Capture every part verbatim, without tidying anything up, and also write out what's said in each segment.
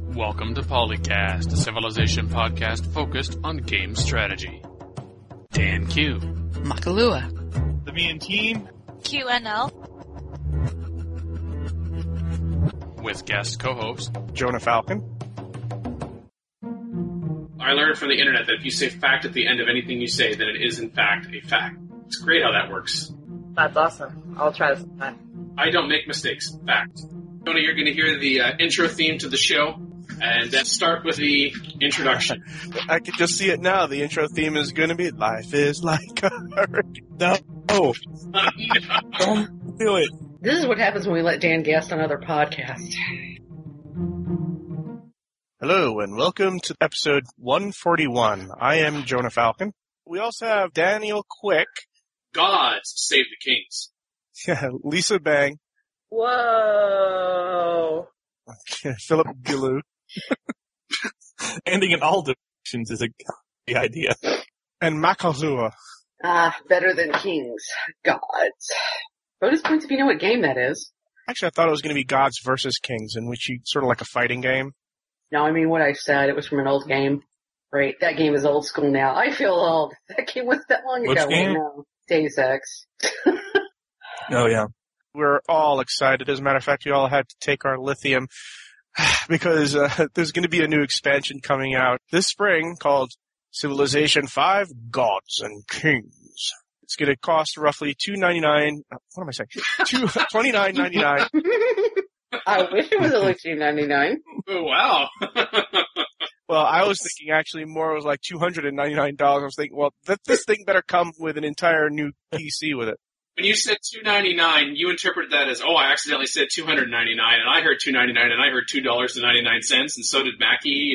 Welcome to Polycast, a Civilization podcast focused on game strategy. Dan Q. Makalua. The Me and Team. Q N L. With guest co-host Jonah Falcon. I learned from the internet that if you say fact at the end of anything you say, then it is in fact a fact. It's great how that works. That's awesome. I'll try this time. I don't make mistakes. Fact. Jonah, you're going to hear the uh, intro theme to the show, and let's start with the introduction. I can just see it now. The intro theme is going to be "Life is like a hurricane." No, oh, don't do it. This is what happens when we let Dan guest on other podcasts. Hello, and welcome to episode one forty-one. I am Jonah Falcon. We also have Daniel Quick. Gods save the kings. Yeah, Lisa Bang. Whoa. Philip Gilou. Ending in all directions is a the idea. And Makalua. Ah, better than kings. Gods. Bonus points if you know what game that is. Actually, I thought it was going to be Gods versus Kings, in which you sort of like a fighting game. No, I mean what I said. It was from an old game. Right, that game is old school now. I feel old. That game was that long Which ago. game? No. Deus Ex. Oh, yeah. We're all excited. As a matter of fact, we all had to take our lithium because uh, there's going to be a new expansion coming out this spring called Civilization five Gods and Kings. It's going to cost roughly two ninety-nine. What am I saying? Two twenty-nine ninety-nine. I wish it was only two ninety-nine. Oh, wow. Well, I was thinking actually more was like two hundred ninety-nine dollars. I was thinking, well, th- this thing better come with an entire new P C with it. When you said two ninety-nine, you interpreted that as, oh, I accidentally said two hundred ninety-nine, and I heard two ninety-nine, and I heard two dollars and ninety-nine cents, and so did Mackie,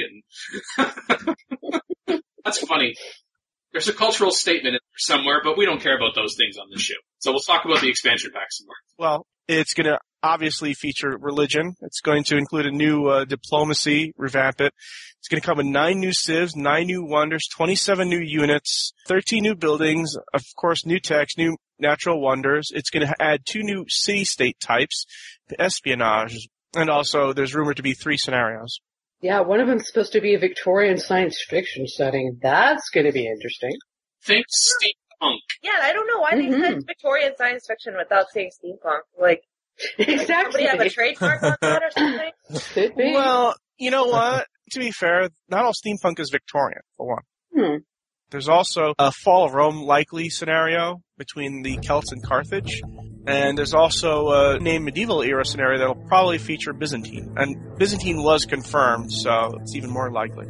and that's funny. There's a cultural statement in there somewhere, but we don't care about those things on this show. So we'll talk about the expansion pack some more. Well, it's going to obviously feature religion. It's going to include a new uh, diplomacy, revamp it. It's going to come with nine new civs, nine new wonders, twenty-seven new units, thirteen new buildings, of course, new techs, new natural wonders. It's going to add two new city-state types, the espionage, and also there's rumored to be three scenarios. Yeah, one of them's supposed to be a Victorian science fiction setting. That's going to be interesting. Think steampunk. Yeah, I don't know why they Mhm. said Victorian science fiction without saying steampunk. Like, Exactly. somebody have a trademark on that or something? Could be. Well, you know what? To be fair, not all steampunk is Victorian, for one. Hmm. There's also a fall of Rome likely scenario between the Celts and Carthage. And there's also a named medieval era scenario that'll probably feature Byzantine. And Byzantine was confirmed, so it's even more likely.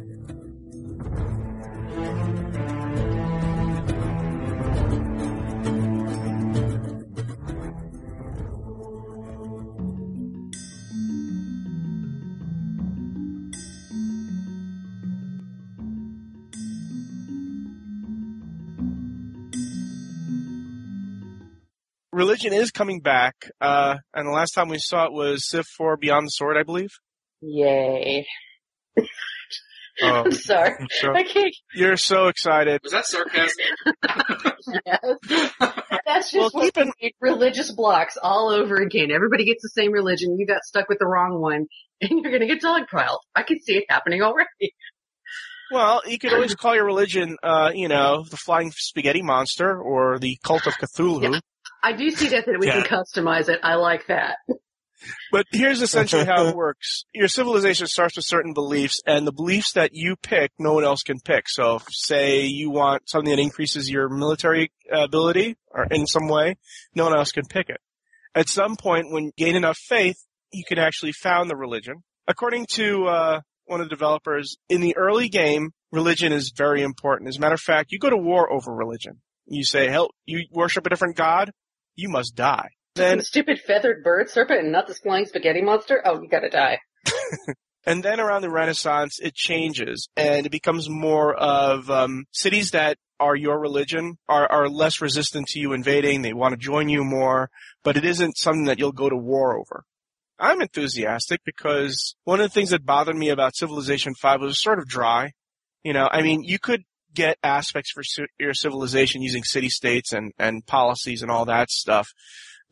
Religion is coming back, uh, and the last time we saw it was Civ four Beyond the Sword, I believe. Yay. Oh, I'm sorry. so, I can't. you're so excited. Was that sarcasm? Yes. That's just Well, what keep in- we need, religious blocks all over again. Everybody gets the same religion. You got stuck with the wrong one, and you're going to get dogpiled. I can see it happening already. Well, you could always call your religion, uh, you know, the Flying Spaghetti Monster or the Cult of Cthulhu. Yeah. I do see that, that we Yeah. can customize it. I like that. But here's essentially how it works. Your civilization starts with certain beliefs, and the beliefs that you pick, no one else can pick. So, if, say you want something that increases your military ability, or in some way, no one else can pick it. At some point, when you gain enough faith, you can actually found the religion. According to uh, one of the developers, in the early game, religion is very important. As a matter of fact, you go to war over religion. You say, hell, you worship a different god? You must die. Then, Stupid feathered bird serpent and not this flying spaghetti monster? Oh, you gotta die. and then around the Renaissance, it changes, and it becomes more of um, cities that are your religion are, are less resistant to you invading. They want to join you more, but it isn't something that you'll go to war over. I'm enthusiastic because one of the things that bothered me about Civilization five was sort of dry. You know, I mean, you could get aspects for ci- your civilization using city-states and, and policies and all that stuff.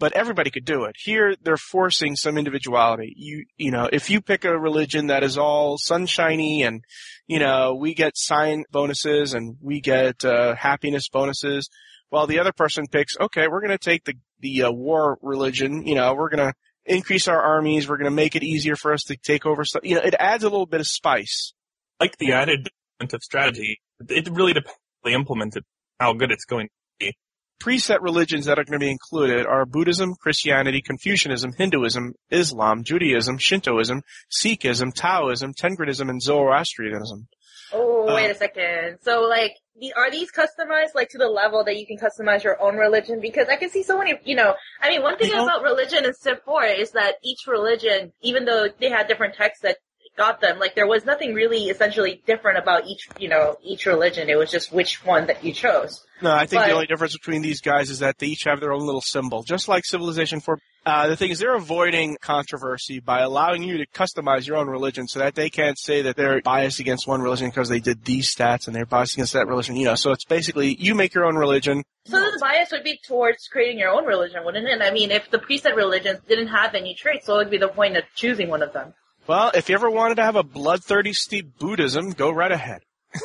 but everybody could do it. Here, they're forcing some individuality. You, you know, if you pick a religion that is all sunshiny and, you know, we get sign bonuses and we get uh, happiness bonuses, while the other person picks, okay, we're going to take the the uh, war religion. You know, we're going to increase our armies. We're going to make it easier for us to take over stuff. You know, it adds a little bit of spice. Like the added element of strategy, it really depends on the implemented how good it's going to be. Preset religions that are going to be included are Buddhism, Christianity, Confucianism, Hinduism, Islam, Judaism, Shintoism, Sikhism, Taoism, Tengridism, and Zoroastrianism. Oh, wait Uh, a second. So, like, the, are these customized, like, to the level that you can customize your own religion? Because I can see so many, you know, I mean, one thing You know- about religion in Civ four is that each religion, even though they had different texts that got them, like, there was nothing really essentially different about each, you know, each religion. It was just which one that you chose. No, I think But- the only difference between these guys is that they each have their own little symbol, just like Civilization four. Uh, the thing is, they're avoiding controversy by allowing you to customize your own religion so that they can't say that they're biased against one religion because they did these stats and they're biased against that religion. You know, so it's basically you make your own religion. So the bias would be towards creating your own religion, wouldn't it? I mean, if the preset religions didn't have any traits, so what would be the point of choosing one of them? Well, if you ever wanted to have a blood-thirsty steep Buddhism, go right ahead.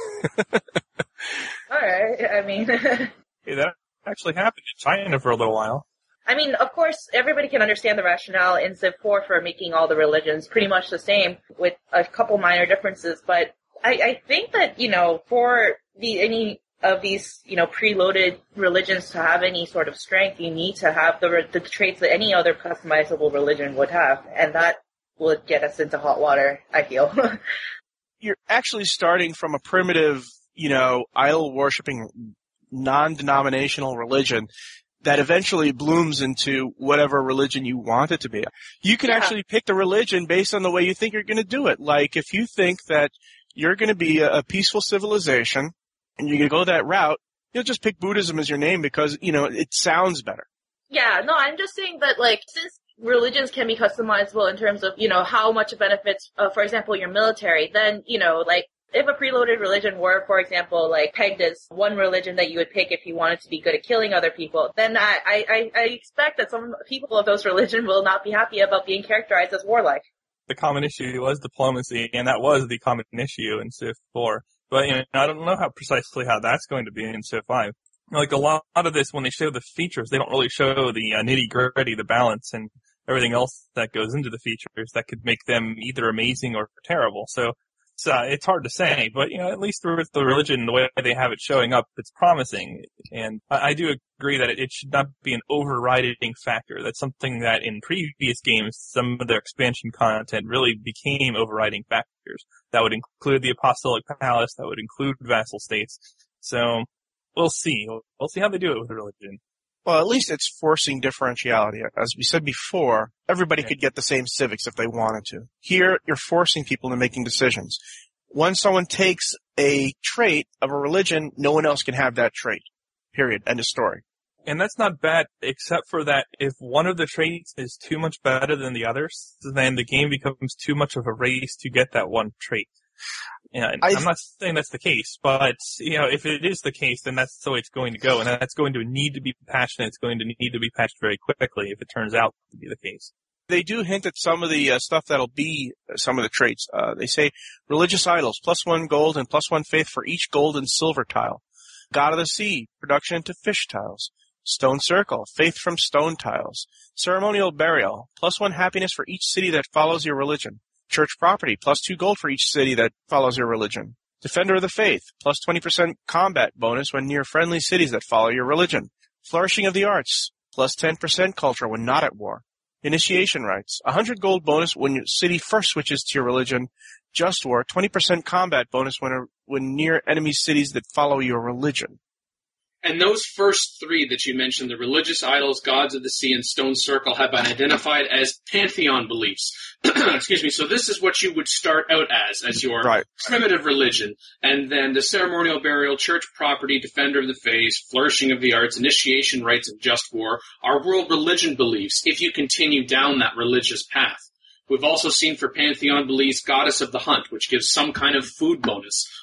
Alright, I mean... Hey, that actually happened in China for a little while. I mean, of course, everybody can understand the rationale in Civ four for making all the religions pretty much the same with a couple minor differences, but I, I think that, you know, for the any of these, you know, preloaded religions to have any sort of strength, you need to have the, the traits that any other customizable religion would have, and that would get us into hot water, I feel. You're actually starting from a primitive, you know, idol-worshipping, non-denominational religion that eventually blooms into whatever religion you want it to be. You can Yeah. actually pick the religion based on the way you think you're going to do it. Like, if you think that you're going to be a, a peaceful civilization and you're going to go that route, you'll just pick Buddhism as your name because, you know, it sounds better. Yeah, no, I'm just saying that, like, since religions can be customizable in terms of, you know, how much it benefits, uh, for example, your military, then, you know, like, if a preloaded religion were, for example, like, pegged as one religion that you would pick if you wanted to be good at killing other people, then I, I, I expect that some people of those religions will not be happy about being characterized as warlike. The common issue was diplomacy, and that was the common issue in Civ four. But, you know, I don't know how precisely how that's going to be in Civ five. Like, a lot of this, when they show the features, they don't really show the uh, nitty-gritty, the balance, and everything else that goes into the features that could make them either amazing or terrible. So, it's, uh, it's hard to say, but, you know, at least with the religion, the way they have it showing up, it's promising. And I, I do agree that it, it should not be an overriding factor. That's something that in previous games, some of their expansion content really became overriding factors. That would include the Apostolic Palace, that would include vassal states. So, we'll see. We'll see how they do it with the religion. Well, at least it's forcing differentiality. As we said before, everybody could get the same civics if they wanted to. Here, you're forcing people into making decisions. When someone takes a trait of a religion, no one else can have that trait. Period. End of story. And that's not bad, except for that if one of the traits is too much better than the others, then the game becomes too much of a race to get that one trait. Yeah, I- I'm not saying that's the case, but, you know, if it is the case, then that's the way it's going to go, and that's going to need to be patched, and it's going to need to be patched very quickly if it turns out to be the case. They do hint at some of the uh, stuff that'll be uh, some of the traits. Uh, they say religious idols, plus one gold and plus one faith for each gold and silver tile. God of the sea, production into fish tiles. Stone circle, faith from stone tiles. Ceremonial burial, plus one happiness for each city that follows your religion. Church property, plus two gold for each city that follows your religion. Defender of the faith, plus twenty percent combat bonus when near friendly cities that follow your religion. Flourishing of the arts, plus ten percent culture when not at war. Initiation rites, one hundred gold bonus when your city first switches to your religion. Just war, twenty percent combat bonus when, when near enemy cities that follow your religion. And those first three that you mentioned, the religious idols, gods of the sea, and stone circle, have been identified as pantheon beliefs. Excuse me. So this is what you would start out as, as your Right. primitive religion. And then the ceremonial burial, church property, defender of the faith, flourishing of the arts, initiation rites, and just war are world religion beliefs if you continue down that religious path. We've also seen for pantheon beliefs goddess of the hunt, which gives some kind of food bonus,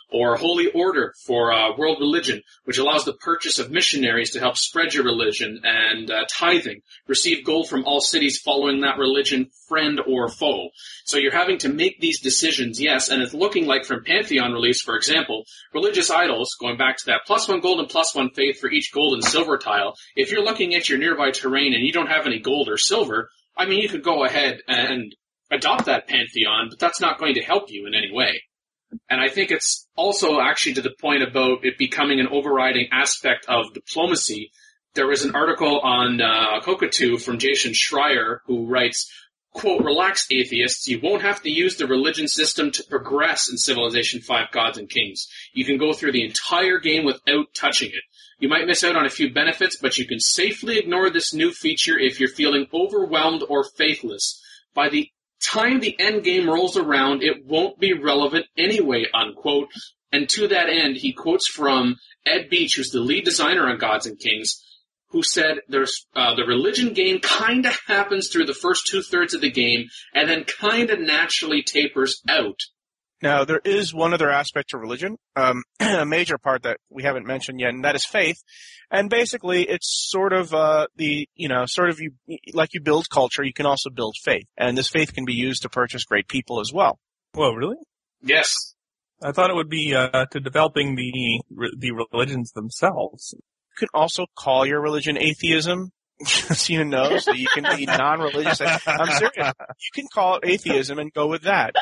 Or Holy Order for uh, world religion, which allows the purchase of missionaries to help spread your religion, and uh, tithing. Receive gold from all cities following that religion, friend or foe. So you're having to make these decisions, yes, and it's looking like from Pantheon release, for example, religious idols, going back to that plus one gold and plus one faith for each gold and silver tile. If you're looking at your nearby terrain and you don't have any gold or silver, I mean, you could go ahead and adopt that Pantheon, but that's not going to help you in any way. And I think it's also actually to the point about it becoming an overriding aspect of diplomacy. There was an article on uh, Kokatu from Jason Schreier who writes, quote, relax atheists, you won't have to use the religion system to progress in Civilization five Gods and Kings. You can go through the entire game without touching it. You might miss out on a few benefits, but you can safely ignore this new feature if you're feeling overwhelmed or faithless. By the time the end game rolls around, it won't be relevant anyway, unquote. And to that end, he quotes from Ed Beach, who's the lead designer on Gods and Kings, who said there's uh, the religion game kind of happens through the first two-thirds of the game and then kind of naturally tapers out. Now, there is one other aspect to religion, um, a major part that we haven't mentioned yet, and that is faith. And basically, it's sort of uh, the, you know, sort of you, like you build culture, you can also build faith. And this faith can be used to purchase great people as well. Whoa, really? Yes. I thought it would be uh, to developing the the religions themselves. You can also call your religion atheism, so you know, so you can be non-religious. I'm serious. You can call it atheism and go with that.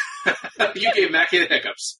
You gave Mackie the hiccups.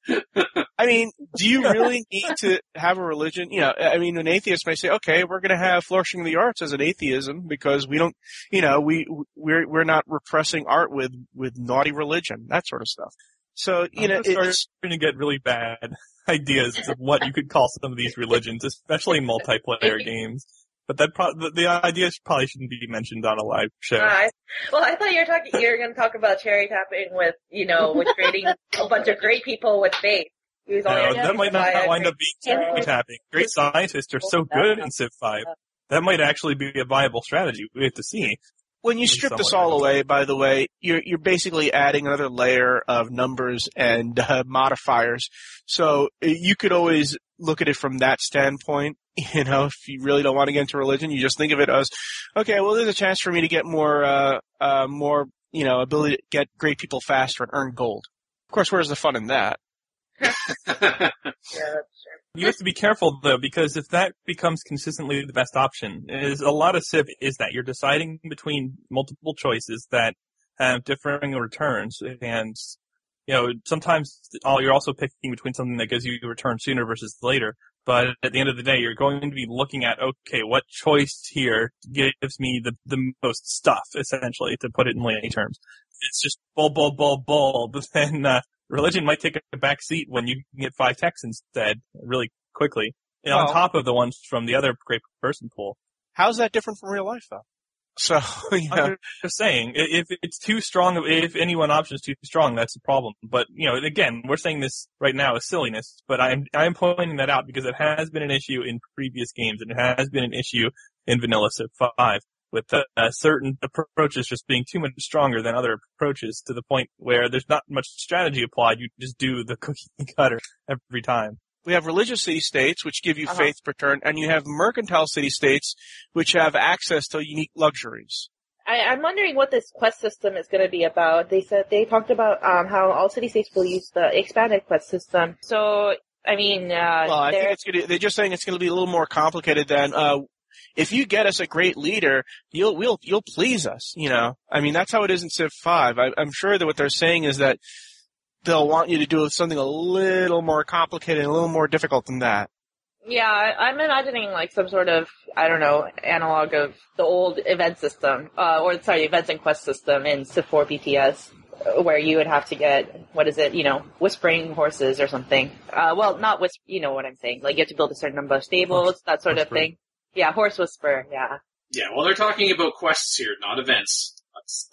I mean, do you really need to have a religion? You know, I mean, an atheist may say, okay, we're going to have flourishing of the arts as an atheism because we don't, you know, we, we're, we're not repressing art with, with naughty religion, that sort of stuff. So, you know, it's going to get really bad ideas of what you could call some of these religions, especially in multiplayer games. But that pro- the, the ideas probably shouldn't be mentioned on a live show. Uh, I, well, I thought you were talking. You were going to talk about cherry tapping with, you know, with creating a bunch of great people with faith. No, that might not wind up being cherry tapping. Great scientists are so good in Civ five. That might actually be a viable strategy. We have to see. When you strip this all away, by the way, you're you're basically adding another layer of numbers and uh, modifiers. So you could always look at it from that standpoint. You know, if you really don't want to get into religion, you just think of it as, okay, well, there's a chance for me to get more, uh, uh, more, you know, ability to get great people faster and earn gold. Of course, where's the fun in that? Yeah, that's true. You have to be careful, though, because if that becomes consistently the best option, is a lot of Civ is that you're deciding between multiple choices that have differing returns, and, you know, sometimes you're also picking between something that gives you a return sooner versus later. But at the end of the day, you're going to be looking at, okay, what choice here gives me the, the most stuff, essentially, to put it in lay terms. It's just bull, bull, bull, bull, but then uh, religion might take a back seat when you can get five techs instead really quickly, you know, well, on top of the ones from the other great person pool. How's that different from real life, though? So, you know. I'm just saying, if it's too strong, if any one option is too strong, that's a problem. But, you know, again, we're saying this right now is silliness, but I'm, I'm pointing that out because it has been an issue in previous games, and it has been an issue in Vanilla Civ five, with uh, certain approaches just being too much stronger than other approaches to the point where there's not much strategy applied, you just do the cookie cutter every time. We have religious city-states, which give you Uh-huh. faith per turn, and you have mercantile city-states, which have access to unique luxuries. I, I'm wondering what this quest system is going to be about. They said they talked about um, how all city-states will use the expanded quest system. So, I mean, uh, Well, I think it's gonna, they're just saying it's going to be a little more complicated than, uh, if you get us a great leader, you'll, we'll, you'll please us, you know. I mean, that's how it is in Civ five. I, I'm sure that what they're saying is that they'll want you to do something a little more complicated and a little more difficult than that. Yeah, I- I'm imagining like some sort of, I don't know, analog of the old event system, uh, or sorry, events and quest system in Civ four B T S, uh, where you would have to get, what is it, you know, whispering horses or something. Uh, well, not whisper, you know what I'm saying. Like you have to build a certain number of stables, Horse, that sort whisper. of thing. Yeah, horse whisper, yeah. Yeah, well, they're talking about quests here, not events. That's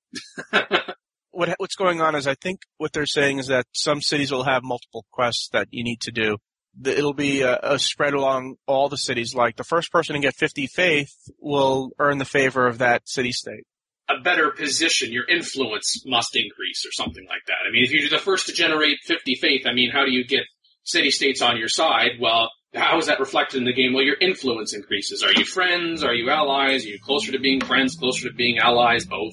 I. What, what's going on is I think what they're saying is that some cities will have multiple quests that you need to do. The, it'll be a, a spread along all the cities. Like the first person to get fifty faith will earn the favor of that city-state. A better position, your influence must increase or something like that. I mean, if you're the first to generate fifty faith, I mean, how do you get city-states on your side, well, how is that reflected in the game? Well, your influence increases. Are you friends? Are you allies? Are you closer to being friends, closer to being allies? Both.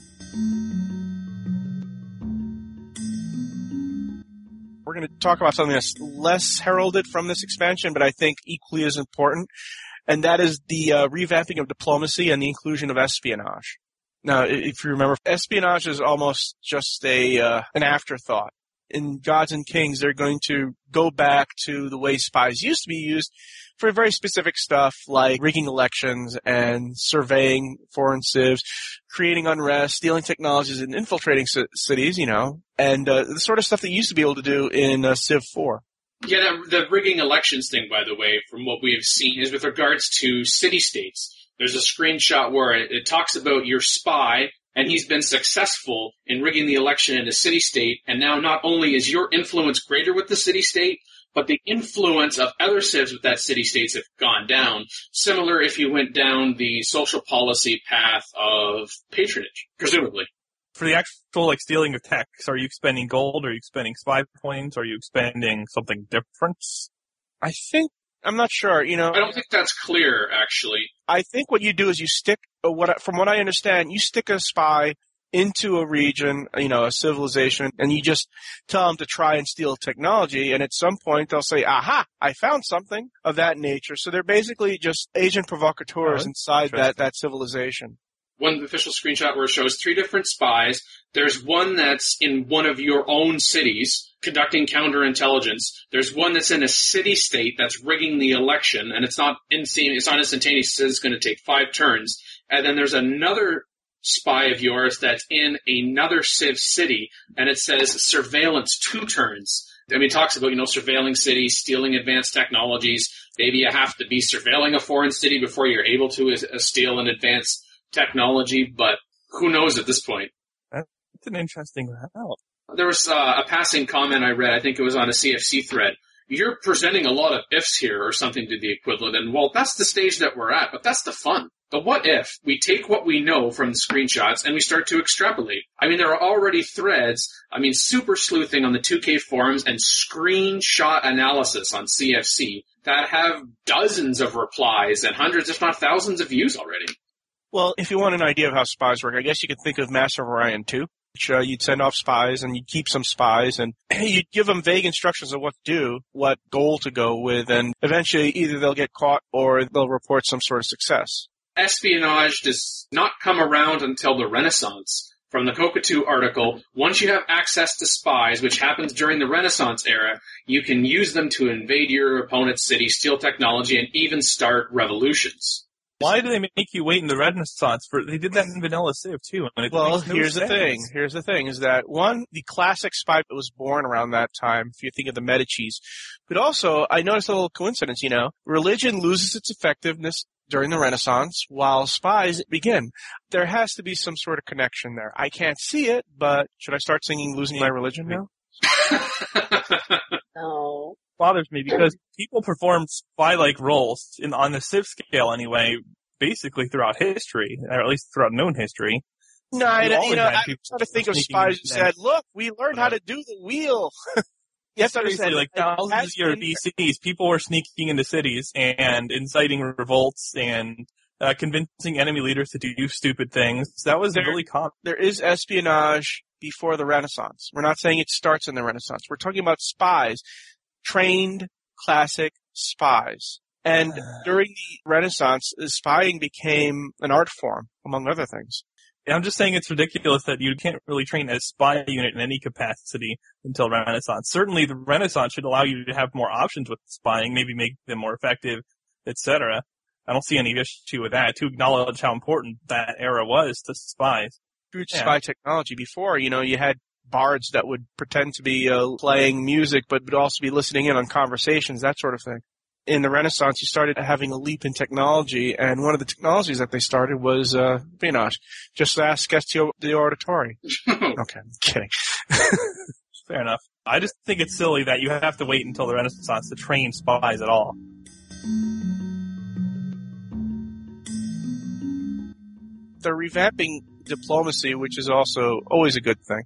We're going to talk about something that's less heralded from this expansion, but I think equally as important, and that is the uh, revamping of diplomacy and the inclusion of espionage. Now, if you remember, espionage is almost just a uh, an afterthought. In Gods and Kings, they're going to go back to the way spies used to be used for very specific stuff like rigging elections and surveying foreign civs, creating unrest, stealing technologies, and infiltrating c- cities, you know, and uh, the sort of stuff that you used to be able to do in uh, Civ four. Yeah, that, the rigging elections thing, by the way, from what we have seen, is with regards to city-states. There's a screenshot where it, it talks about your spy, and he's been successful in rigging the election in a city-state, and now not only is your influence greater with the city-state, but the influence of other civs with that city-states have gone down. Similar if you went down the social policy path of patronage, presumably. For the actual, like, stealing of techs, are you expending gold? Are you expending spy points? Are you expending something different? I think, I'm not sure, you know. I don't think that's clear, actually. I think what you do is you stick, uh, what from what I understand, you stick a spy into a region, you know, a civilization, and you just tell them to try and steal technology, and at some point they'll say, aha, I found something of that nature. So they're basically just agent provocateurs oh, inside that, that civilization. One official screenshot where it shows three different spies. There's one that's in one of your own cities conducting counterintelligence. There's one that's in a city-state that's rigging the election, and it's not insane, it's not instantaneous, it's going to take five turns. And then there's another spy of yours that's in another Civ city, and it says surveillance two turns. I mean, it talks about, you know, surveilling cities, stealing advanced technologies. Maybe you have to be surveilling a foreign city before you're able to uh, steal an advanced technology, but who knows at this point? That's an interesting route. There was uh, a passing comment I read, I think it was on a C F C thread. You're presenting a lot of ifs here or something to the equivalent, and well, that's the stage that we're at, but that's the fun. The what if, we take what we know from the screenshots and we start to extrapolate. I mean, there are already threads, I mean, super sleuthing on the two K forums and screenshot analysis on C F C that have dozens of replies and hundreds, if not thousands of views already. Well, if you want an idea of how spies work, I guess you could think of Master of Orion two, which uh, you'd send off spies and you'd keep some spies and you'd give them vague instructions of what to do, what goal to go with, and eventually either they'll get caught or they'll report some sort of success. Espionage does not come around until the Renaissance. From the Cockatoo article, once you have access to spies, which happens during the Renaissance era, you can use them to invade your opponent's city, steal technology, and even start revolutions. Why do they make you wait in the Renaissance? For They did that in Vanilla Civ, too. And it Well, makes no here's sense. the thing. Here's the thing, is that, one, the classic spy that was born around that time, if you think of the Medicis. But also, I noticed a little coincidence, you know. Religion loses its effectiveness during the Renaissance, while spies begin. There has to be some sort of connection there. I can't see it, but should I start singing Losing My Religion now? No. Bothers me because people perform spy-like roles in on the Civ scale anyway, basically throughout history, or at least throughout known history. No, I, We've you always know, had I'm people trying to think of sneaking spies who in said, look, we learned how to do the wheel. You have to Seriously, understand, like it thousands has of years been- B Cs, people were sneaking into cities and inciting revolts and uh, convincing enemy leaders to do stupid things. That was There- really common. there is espionage before the Renaissance. We're not saying it starts in the Renaissance. We're talking about spies, trained classic spies. And during the Renaissance, spying became an art form, among other things. I'm just saying it's ridiculous that you can't really train a spy unit in any capacity until Renaissance. Certainly the Renaissance should allow you to have more options with spying, maybe make them more effective, et cetera. I don't see any issue with that, to acknowledge how important that era was to spies. Through Yeah. spy technology before, you know, you had bards that would pretend to be uh, playing music but would also be listening in on conversations, that sort of thing. In the Renaissance, you started having a leap in technology, and one of the technologies that they started was uh, espionage. Just ask Gestio the Auditore. Okay, I'm kidding. Fair enough. I just think it's silly that you have to wait until the Renaissance to train spies at all. They're revamping diplomacy, which is also always a good thing.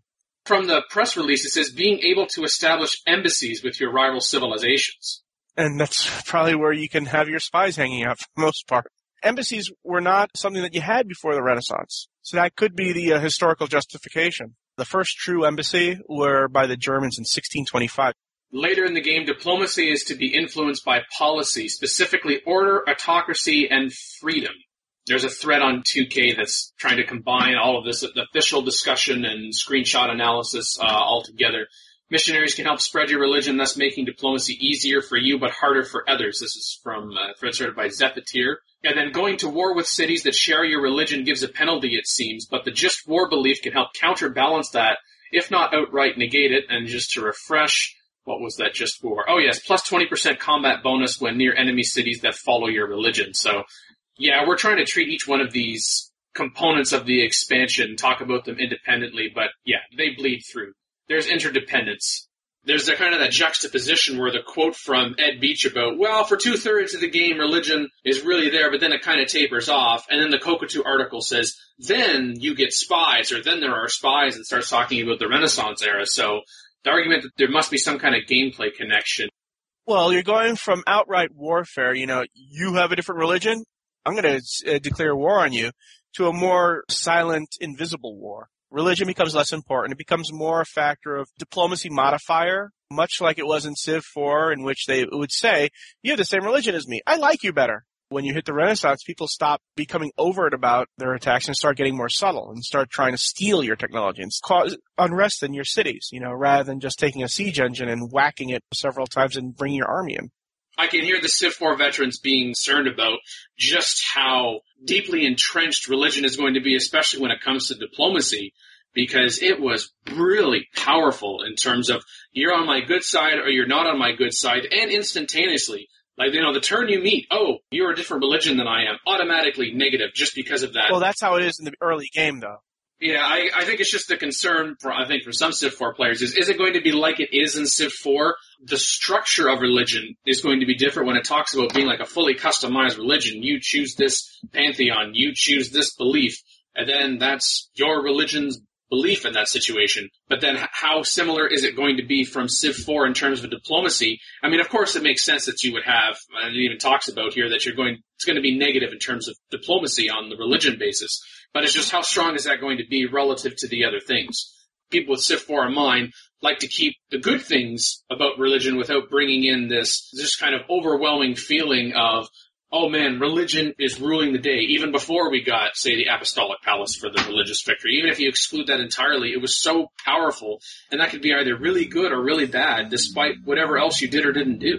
From the press release, it says being able to establish embassies with your rival civilizations. And that's probably where you can have your spies hanging out for the most part. Embassies were not something that you had before the Renaissance. So that could be the uh, historical justification. The first true embassy were by the Germans in sixteen twenty-five. Later in the game, diplomacy is to be influenced by policy, specifically order, autocracy, and freedom. There's a thread on two K that's trying to combine all of this, the official discussion and screenshot analysis uh, all together. Missionaries can help spread your religion, thus making diplomacy easier for you but harder for others. This is from uh, thread started by Zephyr. And then going to war with cities that share your religion gives a penalty, it seems, but the just war belief can help counterbalance that, if not outright negate it. And just to refresh, what was that just war? Oh yes, plus twenty percent combat bonus when near enemy cities that follow your religion. So, yeah, we're trying to treat each one of these components of the expansion, talk about them independently, but yeah, they bleed through. There's interdependence. There's a kind of that juxtaposition where the quote from Ed Beach about, well, for two-thirds of the game, religion is really there, but then it kind of tapers off. And then the Cockatoo article says, then you get spies, or then there are spies, and starts talking about the Renaissance era. So the argument that there must be some kind of gameplay connection. Well, you're going from outright warfare, you know, you have a different religion, I'm going to uh, declare war on you, to a more silent, invisible war. Religion becomes less important. It becomes more a factor of diplomacy modifier, much like it was in Civ four, in which they would say, you have the same religion as me. I like you better. When you hit the Renaissance, people stop becoming overt about their attacks and start getting more subtle and start trying to steal your technology and cause unrest in your cities, you know, rather than just taking a siege engine and whacking it several times and bringing your army in. I can hear the Civ four veterans being concerned about just how deeply entrenched religion is going to be, especially when it comes to diplomacy, because it was really powerful in terms of you're on my good side or you're not on my good side, and instantaneously. Like, you know, the turn you meet, oh, you're a different religion than I am, automatically negative just because of that. Well, that's how it is in the early game, though. Yeah, I, I think it's just the concern for, I think, for some Civ four players is, is it going to be like it is in Civ four? The structure of religion is going to be different when it talks about being like a fully customized religion. You choose this pantheon, you choose this belief, and then that's your religion's belief in that situation. But then how similar is it going to be from Civ four in terms of diplomacy? I mean, of course, it makes sense that you would have, and it even talks about here that you're going, it's going to be negative in terms of diplomacy on the religion basis. But it's just how strong is that going to be relative to the other things? People with Civ four in mind like to keep the good things about religion without bringing in this just kind of overwhelming feeling of, oh man, religion is ruling the day. Even before we got, say, the Apostolic Palace for the religious victory. Even if you exclude that entirely, it was so powerful, and that could be either really good or really bad, despite whatever else you did or didn't do.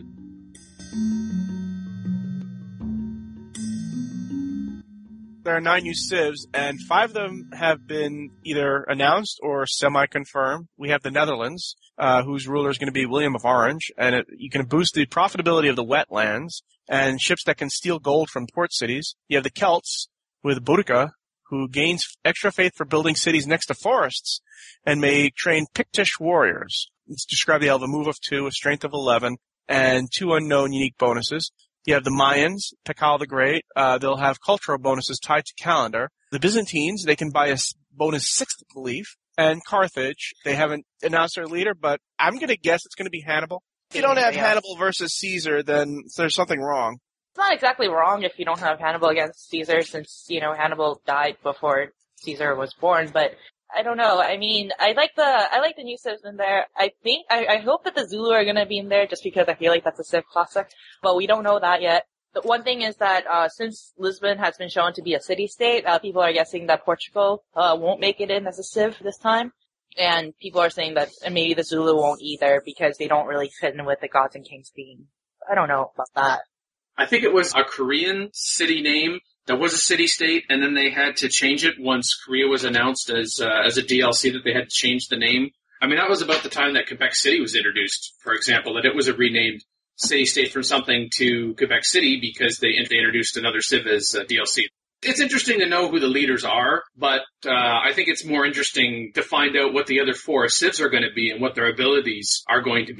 There are nine new civs, and five of them have been either announced or semi-confirmed. We have the Netherlands, uh, whose ruler is going to be William of Orange, and it, you can boost the profitability of the wetlands and ships that can steal gold from port cities. You have the Celts with Boudica, who gains extra faith for building cities next to forests and may train Pictish warriors. It's described they have a move of two, a strength of eleven, and two unknown unique bonuses. You have the Mayans, Pakal the Great. Uh, they'll have cultural bonuses tied to calendar. The Byzantines, they can buy a bonus sixth belief. And Carthage, they haven't announced their leader, but I'm going to guess it's going to be Hannibal. If you don't have Hannibal versus Caesar, then there's something wrong. It's not exactly wrong if you don't have Hannibal against Caesar, since, you know, Hannibal died before Caesar was born, but I don't know. I mean, I like the, I like the new civs in there. I think, I, I hope that the Zulu are gonna be in there just because I feel like that's a Civ classic, but we don't know that yet. The one thing is that, uh, since Lisbon has been shown to be a city-state, uh, people are guessing that Portugal, uh, won't make it in as a Civ this time. And people are saying that maybe the Zulu won't either because they don't really fit in with the Gods and Kings theme. I don't know about that. I think it was a Korean city name that was a city-state, and then they had to change it once Korea was announced as uh, as a D L C that they had to change the name. I mean, that was about the time that Quebec City was introduced, for example, that it was a renamed city-state from something to Quebec City because they, they introduced another Civ as a D L C. It's interesting to know who the leaders are, but uh, I think it's more interesting to find out what the other four Civs are going to be and what their abilities are going to be.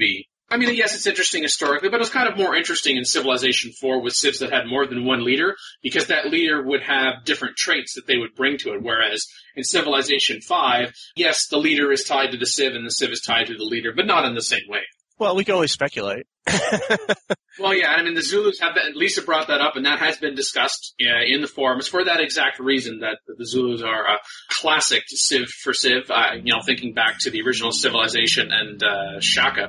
I mean, yes, it's interesting historically, but it was kind of more interesting in Civilization four with civs that had more than one leader, because that leader would have different traits that they would bring to it, whereas in Civilization five, yes, the leader is tied to the civ and the civ is tied to the leader, but not in the same way. Well, we can only speculate. Well, yeah, I mean, the Zulus have that, Lisa brought that up, and that has been discussed uh, in the forums for that exact reason, that the Zulus are a classic civ for civ, uh, you know, thinking back to the original Civilization and uh, Shaka.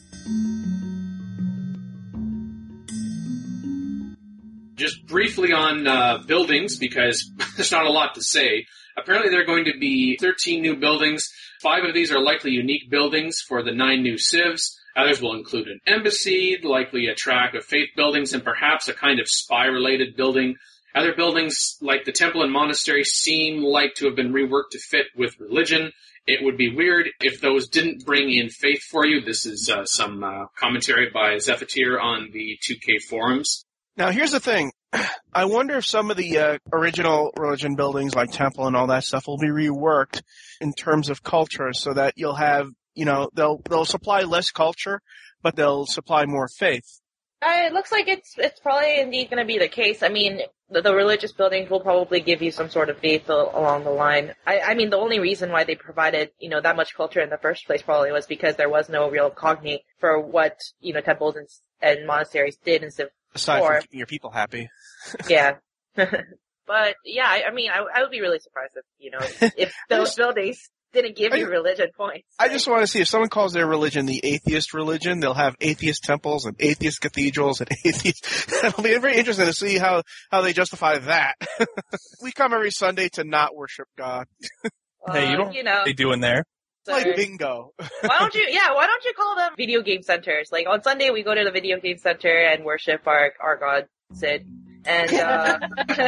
Just briefly on uh, buildings, because there's not a lot to say. Apparently there are going to be thirteen new buildings. Five of these are likely unique buildings for the nine new civs. Others will include an embassy, likely a track of faith buildings, and perhaps a kind of spy-related building. Other buildings, like the temple and monastery, seem like to have been reworked to fit with religion. It would be weird if those didn't bring in faith for you. This is uh, some uh, commentary by Zephyr on the two K forums. Now, here's the thing. I wonder if some of the uh, original religion buildings, like temple and all that stuff, will be reworked in terms of culture, so that you'll have, you know, they'll they'll supply less culture, but they'll supply more faith. Uh, it looks like it's it's probably indeed going to be the case. I mean, the, the religious buildings will probably give you some sort of faith al- along the line. I, I mean, the only reason why they provided, you know, that much culture in the first place probably was because there was no real cognate for what, you know, temples and, and monasteries did in Civ Aside four. from keeping your people happy. Yeah. But, yeah, I, I mean, I, I would be really surprised if, you know, if those buildings didn't give you religion points. I just want to see if someone calls their religion the atheist religion, they'll have atheist temples and atheist cathedrals and atheist. It'll be very interesting to see how, how they justify that. We come every Sunday to not worship God. Hey, you don't uh, you know, they do in there? It's like bingo. Why don't you, yeah, why don't you call them video game centers? Like, on Sunday we go to the video game center and worship our, our god, Sid. And, uh...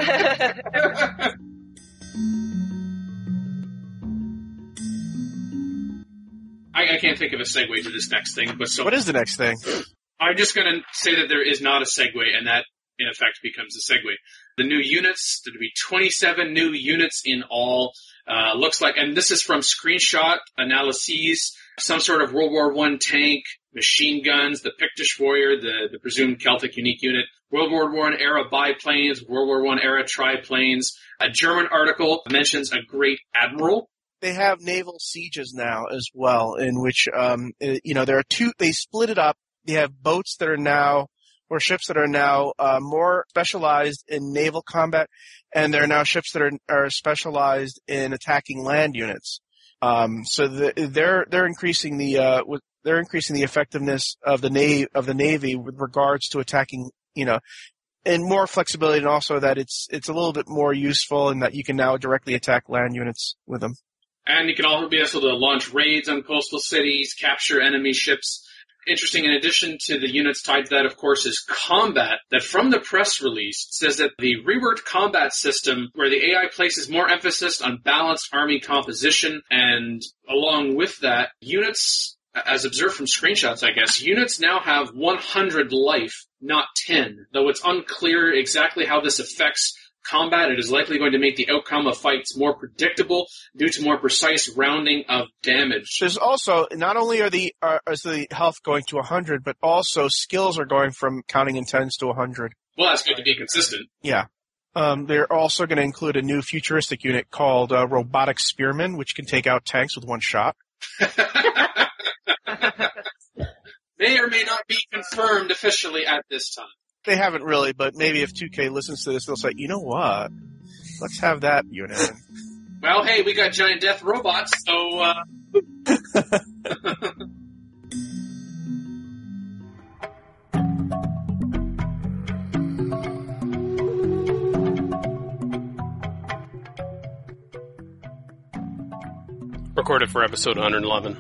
I, I can't think of a segue to this next thing, but so... What is the next thing? I'm just going to say that there is not a segue, and that, in effect, becomes a segue. The new units, there'll be twenty-seven new units in all. Uh, looks like, and this is from screenshot analyses, some sort of World War One tank, machine guns, the Pictish warrior, the, the presumed Celtic unique unit, World War One era biplanes, World War One era triplanes. A German article mentions a great admiral. They have naval sieges now as well, in which, um, you know, there are two, they split it up. They have boats that are now, or ships that are now uh, more specialized in naval combat, and there are now ships that are, are specialized in attacking land units. Um, so the, they're they're increasing the uh, with, they're increasing the effectiveness of the navy of the navy with regards to attacking, you know, and more flexibility, and also that it's it's a little bit more useful in that you can now directly attack land units with them. And you can also be able to launch raids on coastal cities, capture enemy ships. Interesting, in addition to the units tied to that, of course, is combat, that from the press release says that the reworked combat system, where the A I places more emphasis on balanced army composition, and along with that, units, as observed from screenshots, I guess, units now have one hundred life, not ten. Though it's unclear exactly how this affects combat, it is likely going to make the outcome of fights more predictable due to more precise rounding of damage. There's also, not only are the uh, is the health going to one hundred, but also skills are going from counting in tens to one hundred. Well, that's good to be consistent. Yeah. Um, they're also going to include a new futuristic unit called uh, Robotic Spearman, which can take out tanks with one shot. May or may not be confirmed officially at this time. They haven't really, but maybe if two K listens to this, they'll say, you know what? Let's have that unit. Well, hey, we got giant death robots, so, uh... Recorded for episode one hundred eleven.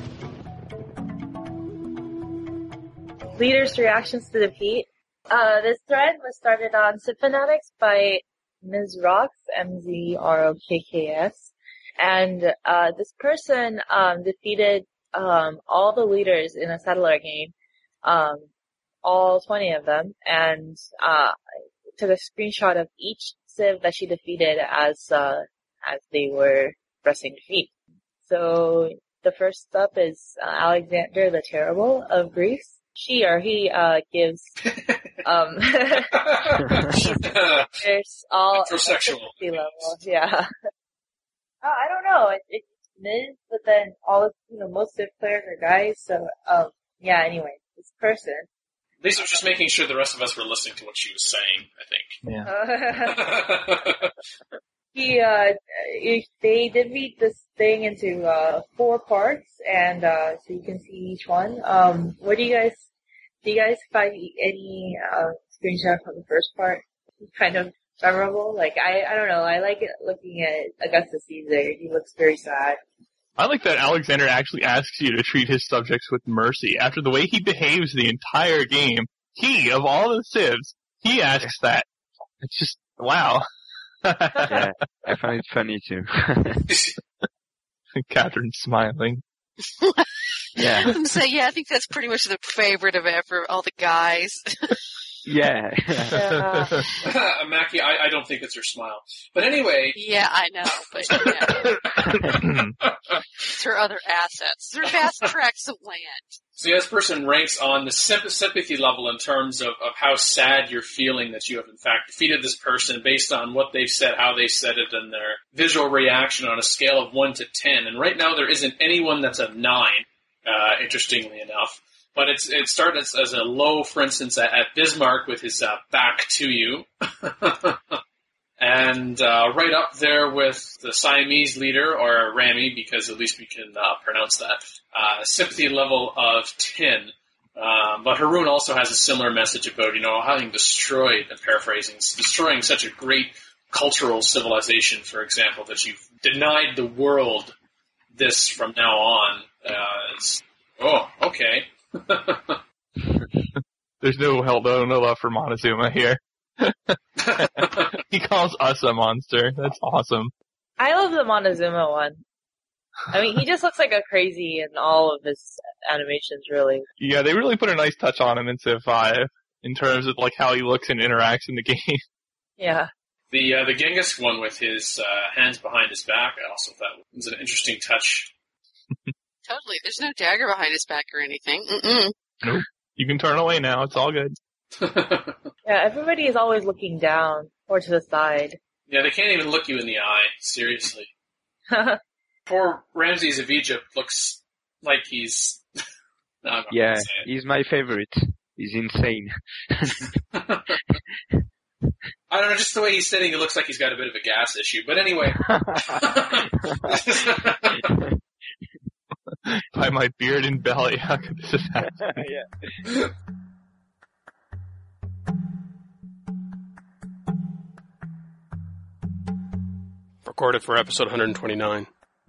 Leaders' reactions to defeat. Uh, this thread was started on Civ Fanatics by Miz Rocks, M Z R O K K S. And, uh, this person, um, defeated, um, all the leaders in a settler game, um, all twenty of them, and, uh, took a screenshot of each Civ that she defeated as, uh, as they were pressing defeat. So, the first up is uh, Alexander the Terrible of Greece. She or he uh, gives um, there's all Metrosexual. level. Yeah. Oh, I don't know. It, it's mid, but then all of, you know, most of the players are guys. So, um, yeah. Anyway, this person. Lisa was just making sure the rest of us were listening to what she was saying, I think. Yeah. he, uh, they divvied this thing into, uh, four parts, and, uh, so you can see each one. Um, what do you guys, do you guys find any, uh, screenshot from the first part kind of memorable? Like, I, I don't know, I like it looking at Augustus Caesar. He looks very sad. I like that Alexander actually asks you to treat his subjects with mercy. After the way he behaves the entire game, he, of all the civs, he asks that. It's just, wow. Yeah, I find it funny too. Catherine smiling. Yeah. So yeah, I think that's pretty much the favorite of ever, all the guys. Yeah. Yeah. Mackie, I, I don't think it's her smile. But anyway. Yeah, I know, but yeah. It's her other assets. Her vast tracts of land. So this person ranks on the sympathy level in terms of, of how sad you're feeling that you have in fact defeated this person based on what they've said, how they said it, and their visual reaction on a scale of one to ten. And right now there isn't anyone that's a nine, uh, interestingly enough. But it's it started as, as a low, for instance, at, at Bismarck with his uh, back to you. And uh, right up there with the Siamese leader, or Rami, because at least we can uh, pronounce that, uh, sympathy level of ten. Um, but Haroon also has a similar message about, you know, having destroyed, and paraphrasing, destroying such a great cultural civilization, for example, that you've denied the world this from now on. Uh, it's, oh, okay. There's no hell, no, no love for Montezuma here. He calls us a monster. That's awesome. I love the Montezuma one. I mean, he just looks like a crazy in all of his animations, really. Yeah, they really put a nice touch on him in Civ five in terms of like how he looks and interacts in the game. Yeah. The uh, the Genghis one with his uh, hands behind his back, I also thought was an interesting touch. Totally. There's no dagger behind his back or anything. Mm-mm. Nope. You can turn away now. It's all good. Yeah, everybody is always looking down or to the side. Yeah, they can't even look you in the eye. Seriously. Poor Ramses of Egypt looks like he's... no, I'm not Yeah, gonna say it. he's my favorite. He's insane. I don't know, just the way he's sitting, he looks like he's got a bit of a gas issue. But anyway. By my beard and belly, how could this have happened? Yeah. Recorded for episode one twenty-nine.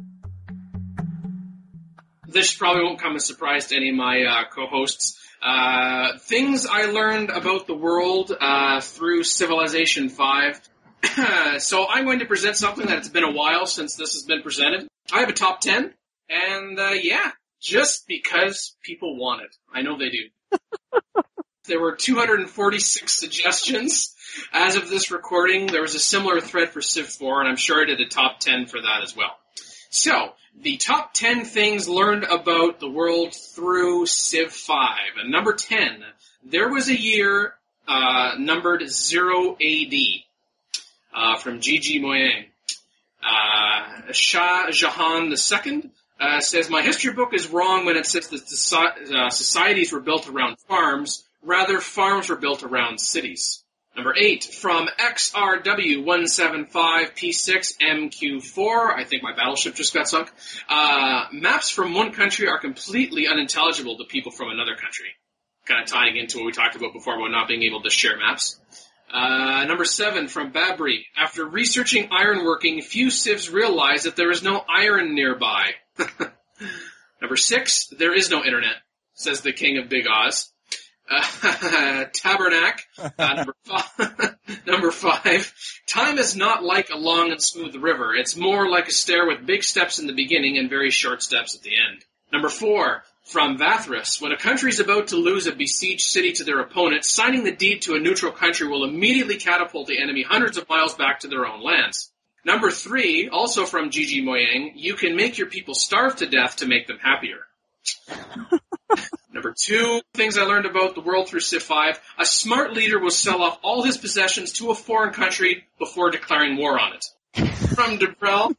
This probably won't come as a surprise to any of my uh, co-hosts. Uh, things I learned about the world uh, through Civilization five. So I'm going to present something that it's been a while since this has been presented. I have a top ten, and uh, yeah, just because people want it. I know they do. There were two hundred forty-six suggestions. As of this recording, there was a similar thread for Civ four, and I'm sure I did a top ten for that as well. So, the top ten things learned about the world through Civ five. And number ten, there was a year uh, numbered zero A D uh, from Gigi Moyang. Uh, Shah Jahan the Second uh, says, my history book is wrong when it says that the, uh, societies were built around farms. Rather, farms were built around cities. Number eight, from X R W one seven five P six M Q four, I think my battleship just got sunk, uh, maps from one country are completely unintelligible to people from another country. Kind of tying into what we talked about before about not being able to share maps. Uh, number seven, from Babri, after researching ironworking, few civs realize that there is no iron nearby. Number six, there is no internet, says the king of Big Oz. Uh, Tabernac, uh, number, five, number five, time is not like a long and smooth river. It's more like a stair with big steps in the beginning and very short steps at the end. Number four, from Vathras, when a country is about to lose a besieged city to their opponent, signing the deed to a neutral country will immediately catapult the enemy hundreds of miles back to their own lands. Number three, also from Gigi Moyang, you can make your people starve to death to make them happier. Number two, things I learned about the world through Civ five, a smart leader will sell off all his possessions to a foreign country before declaring war on it. From Debrel.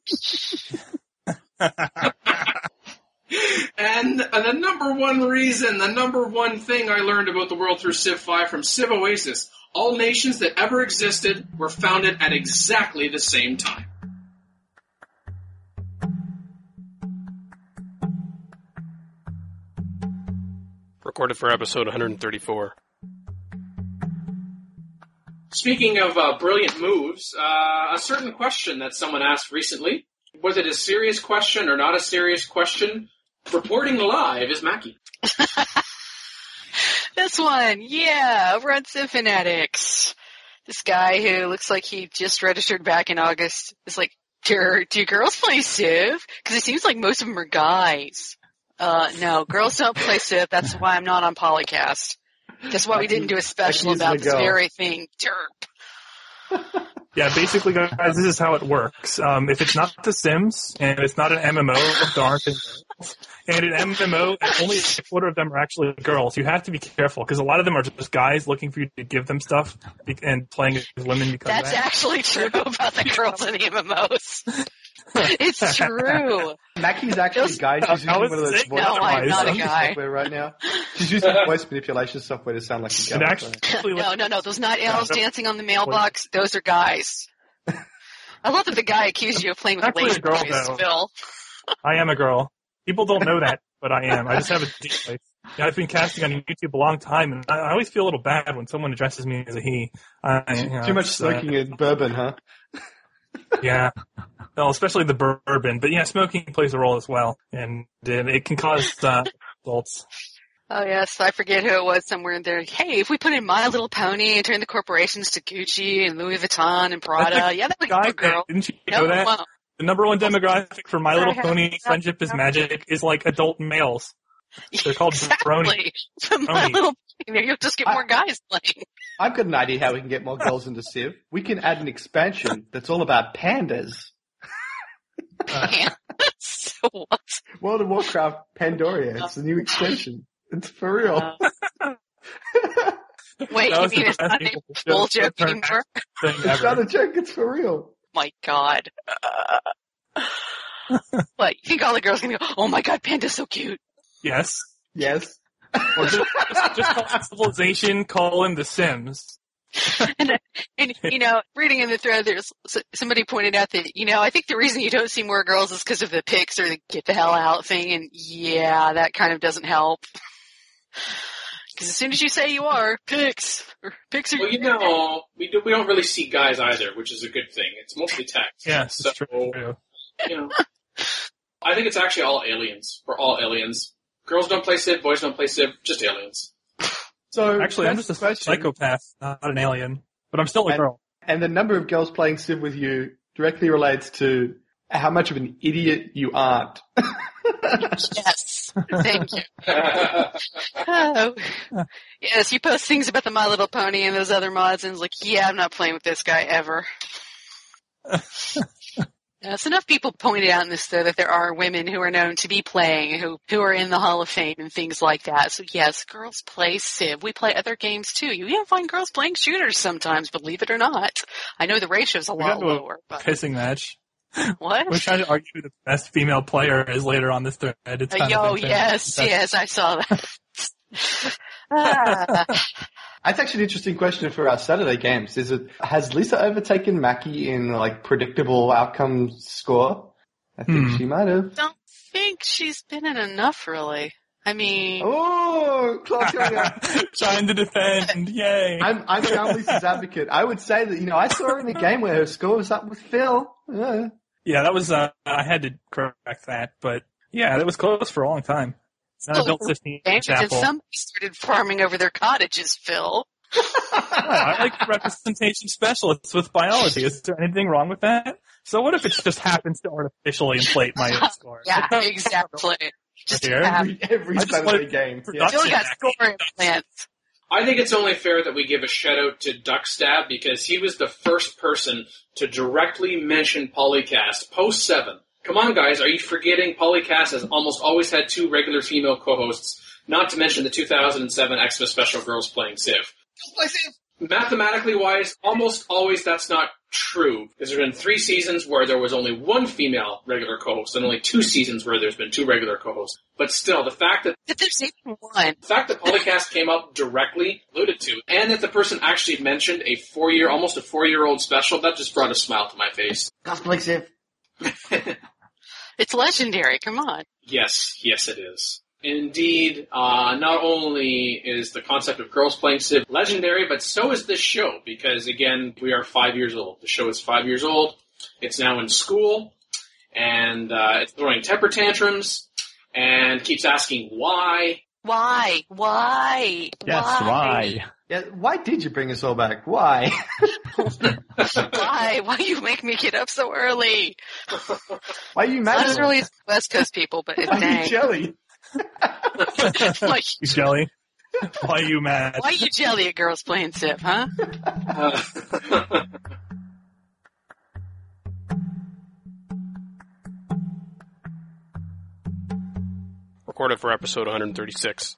And uh, the number one reason, the number one thing I learned about the world through Civ five from Civ Oasis, all nations that ever existed were founded at exactly the same time. Recorded for episode one thirty-four. Speaking of uh, brilliant moves, uh, a certain question that someone asked recently, was it a serious question or not a serious question? Reporting live is Mackie. This one, yeah, over on Civ Fanatics. This guy who looks like he just registered back in August is like, do, do girls play Civ? Because it seems like most of them are guys. Uh, no, girls don't play Civ. That's why I'm not on Polycast. That's why we didn't do a special about this very thing. Derp. Yeah, basically, guys, this is how it works. Um, if it's not The Sims, and it's not an M M O, there aren't any girls. And an M M O, only a quarter of them are actually girls. You have to be careful, because a lot of them are just guys looking for you to give them stuff, and playing as women because That's of that. actually true about the girls in the M M Os. It's true. Mackie's actually a guy. She's using one of those voice No, I'm not a manipulation guy. software right now. She's using voice manipulation software to sound like a And guy. actually, No, no, no. Those night owls Yeah. dancing on the mailbox, those are guys. I love that the guy accused you of playing with Actually a lazy girl, boys, though. Phil. I am a girl. People don't know that, but I am. I just have a deep voice. Yeah, I've been casting on YouTube a long time, and I I always feel a little bad when someone addresses me as a he. I, you know, Too much it's, uh, smoking and bourbon, huh? Yeah. Well, especially the bourbon. But yeah, smoking plays a role as well. And it, it can cause uh, results. Oh, yes. I forget who it was somewhere in there. Hey, if we put in My Little Pony and turn the corporations to Gucci and Louis Vuitton and Prada, yeah, that would be Guy, a girl. didn't you No, know that? well, The number one demographic for My Little Pony, Friendship is Magic, is like adult males. They're called brony. exactly. My brony. Little Pony, you'll just get more guys playing. I've got an idea how we can get more girls into Civ. We can add an expansion that's all about pandas. So what? World of Warcraft Pandoria. It's a new extension. It's for real. Uh, Wait, That you was the mean it's best not a April full Fool's joke turn anymore? thing It's not ever. a joke. It's for real. My God. Uh, what, you think all the girls are going to go, oh my God, Panda's so cute? Yes. Yes. Or just, just, just call it Civilization, call him The Sims. and, and, you know, reading in the thread, there's somebody pointed out that, you know, I think the reason you don't see more girls is because of the pics or the get the hell out thing, and yeah, that kind of doesn't help. Because as soon as you say you are, pics, or pics are... Well, you know, we, do, we don't really see guys either, which is a good thing. It's mostly text. Yes, so, it's true. you know, I think it's actually all aliens. We're all aliens. Girls don't play Civ, boys don't play Civ, just aliens. So Actually, I'm that's just a the question. psychopath, not an alien. But I'm still a And- girl. And the number of girls playing Civ with you directly relates to how much of an idiot you aren't. Yes. Thank you. Oh. Yes, you post things about the My Little Pony and those other mods, and it's like, yeah, I'm not playing with this guy ever. Yes, enough people pointed out in this, though, that there are women who are known to be playing, who who are in the Hall of Fame and things like that. So, yes, girls play Civ. We play other games, too. You even find girls playing shooters sometimes, believe it or not. I know the ratio's a We lot got into lower, a but... pissing match. What? We're trying to argue who the best female player is later on this thread. It's Uh, kind yo, of insane. yes, That's- yes, I saw that. Ah. That's actually an interesting question for our Saturday games. Is it, has Lisa overtaken Mackie in like predictable outcome score? I think Hmm. she might have. don't think she's been in enough, really. I mean, Oh, Clark coming up. Trying to defend. Yay. I'm, I'm down Lisa's advocate. I would say that, you know, I saw her in a game where her score was up with Phil. Yeah. Yeah, that was, uh, I had to correct that, but yeah, that was close for a long time. It's not Still, built fifteen games Chapel. until somebody started farming over their cottages, Phil. I like representation specialists with biology. Is there anything wrong with that? So what if it just happens to artificially inflate my score? Yeah, exactly. Just Here. have Every, every I just Saturday wanted game. Yeah. production Phil got acting. score implants. I think it's only fair that we give a shout out to Duckstab because he was the first person to directly mention Polycast post seven. Come on, guys, are you forgetting Polycast has almost always had two regular female co-hosts, not to mention the two thousand seven Xmas special Girls Playing Civ. Mathematically wise, almost always that's not true. Because there have been three seasons where there was only one female regular co-host and only two seasons where there's been two regular co-hosts. But still, the fact that If there's even one. the fact that Polycast came up directly, alluded to, and that the person actually mentioned a four-year, almost a four-year-old special, that just brought a smile to my face. Cosplay Civ. It's legendary, come on. Yes, yes it is. Indeed, uh, not only is the concept of Girls Playing Civ legendary, but so is this show, because again, we are five years old. The show is five years old. It's now in school, and uh, it's throwing temper tantrums, and keeps asking why. Why? Why? Yes, why? Yeah, why did you bring us all back? Why? Why? Why you make me get up so early? Why are you mad? Not as early as West Coast people, but Why are dang. you jelly? Like, You jelly? Why are you mad? why you jelly at Girls Playing Civ, huh? Uh, Recorded for episode one thirty-six.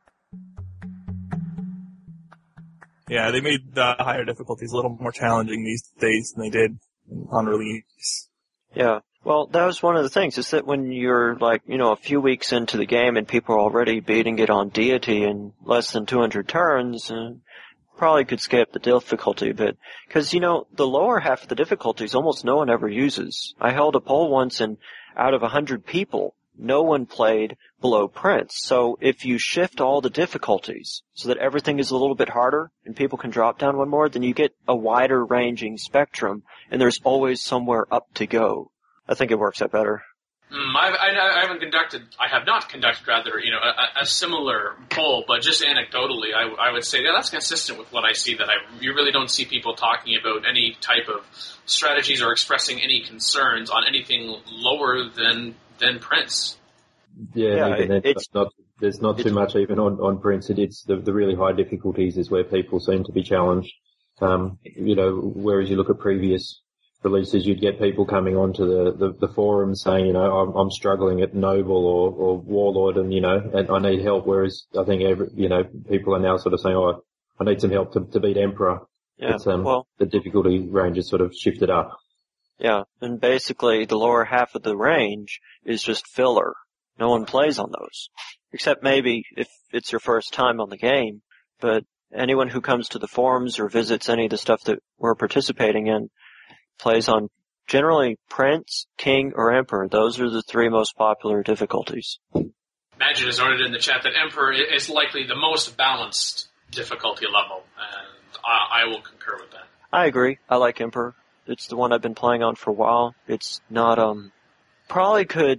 Yeah, they made the higher difficulties a little more challenging these days than they did on release. Yeah. Well, that was one of the things, is that when you're, like, you know, a few weeks into the game and people are already beating it on deity in less than two hundred turns, uh, probably could skip the difficulty a bit. Because, you know, the lower half of the difficulties almost no one ever uses. I held a poll once, and out of one hundred people, no one played below Prince. So if you shift all the difficulties so that everything is a little bit harder and people can drop down one more, then you get a wider ranging spectrum, and there's always somewhere up to go. I think it works out better. Mm, I, I, I haven't conducted, I have not conducted rather, you know, a, a similar poll, but just anecdotally, I, I would say, yeah, that's consistent with what I see, that I, you really don't see people talking about any type of strategies or expressing any concerns on anything lower than, than Prince. Yeah, Yeah, even then, it's- not, there's not too much even on, on Prince. It, it's the, the really high difficulties is where people seem to be challenged. Um, you know, whereas you look at previous releases, you'd get people coming onto the, the, the forums saying, you know, I'm, I'm struggling at Noble or, or Warlord and, you know, and I need help. Whereas I think, every, you know, people are now sort of saying, oh, I need some help to, to beat Emperor. Yeah, It's, um, well, the difficulty range is sort of shifted up. yeah, and basically the lower half of the range is just filler. No one plays on those. Except maybe if it's your first time on the game, but anyone who comes to the forums or visits any of the stuff that we're participating in plays on generally Prince, King, or Emperor. Those are the three most popular difficulties. Imagine has noted in the chat that Emperor is likely the most balanced difficulty level, and I, I will concur with that. I agree. I like Emperor. It's the one I've been playing on for a while. It's not, um, probably could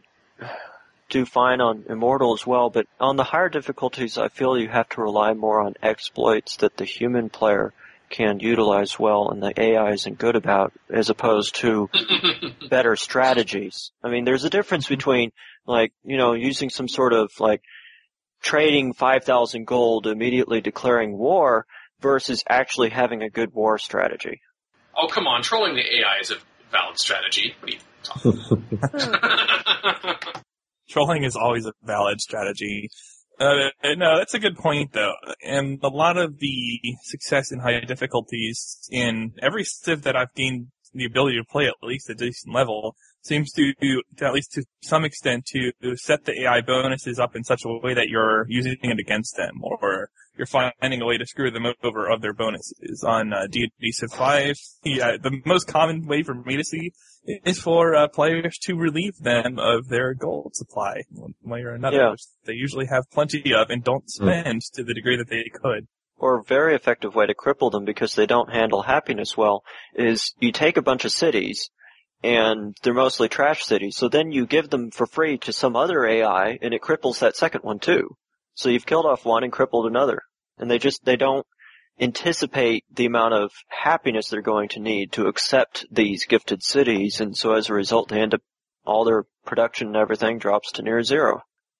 do fine on Immortal as well, but on the higher difficulties, I feel you have to rely more on exploits that the human player can utilize well and the A I isn't good about, as opposed to better strategies. I mean, there's a difference between, like, you know, using some sort of, like, trading five thousand gold, immediately declaring war, versus actually having a good war strategy. Oh, come on, trolling the A I is a valid strategy. What are you talking about? Trolling is always a valid strategy. Uh, no, that's a good point, though. And a lot of the success in high difficulties in every Civ that I've gained the ability to play at least a decent level seems to, to at least to some extent, to set the A I bonuses up in such a way that you're using it against them, or you're finding a way to screw them over of their bonuses. On uh, D and D Civ five, yeah, the most common way for me to see is for uh, players to relieve them of their gold supply one way or another, Yeah. which they usually have plenty of and don't spend mm. to the degree that they could. Or a very effective way to cripple them because they don't handle happiness well is you take a bunch of cities, and they're mostly trash cities, so then you give them for free to some other A I, and it cripples that second one too. So you've killed off one and crippled another. And they just, they don't anticipate the amount of happiness they're going to need to accept these gifted cities, and so as a result they end up, all their production and everything drops to near zero.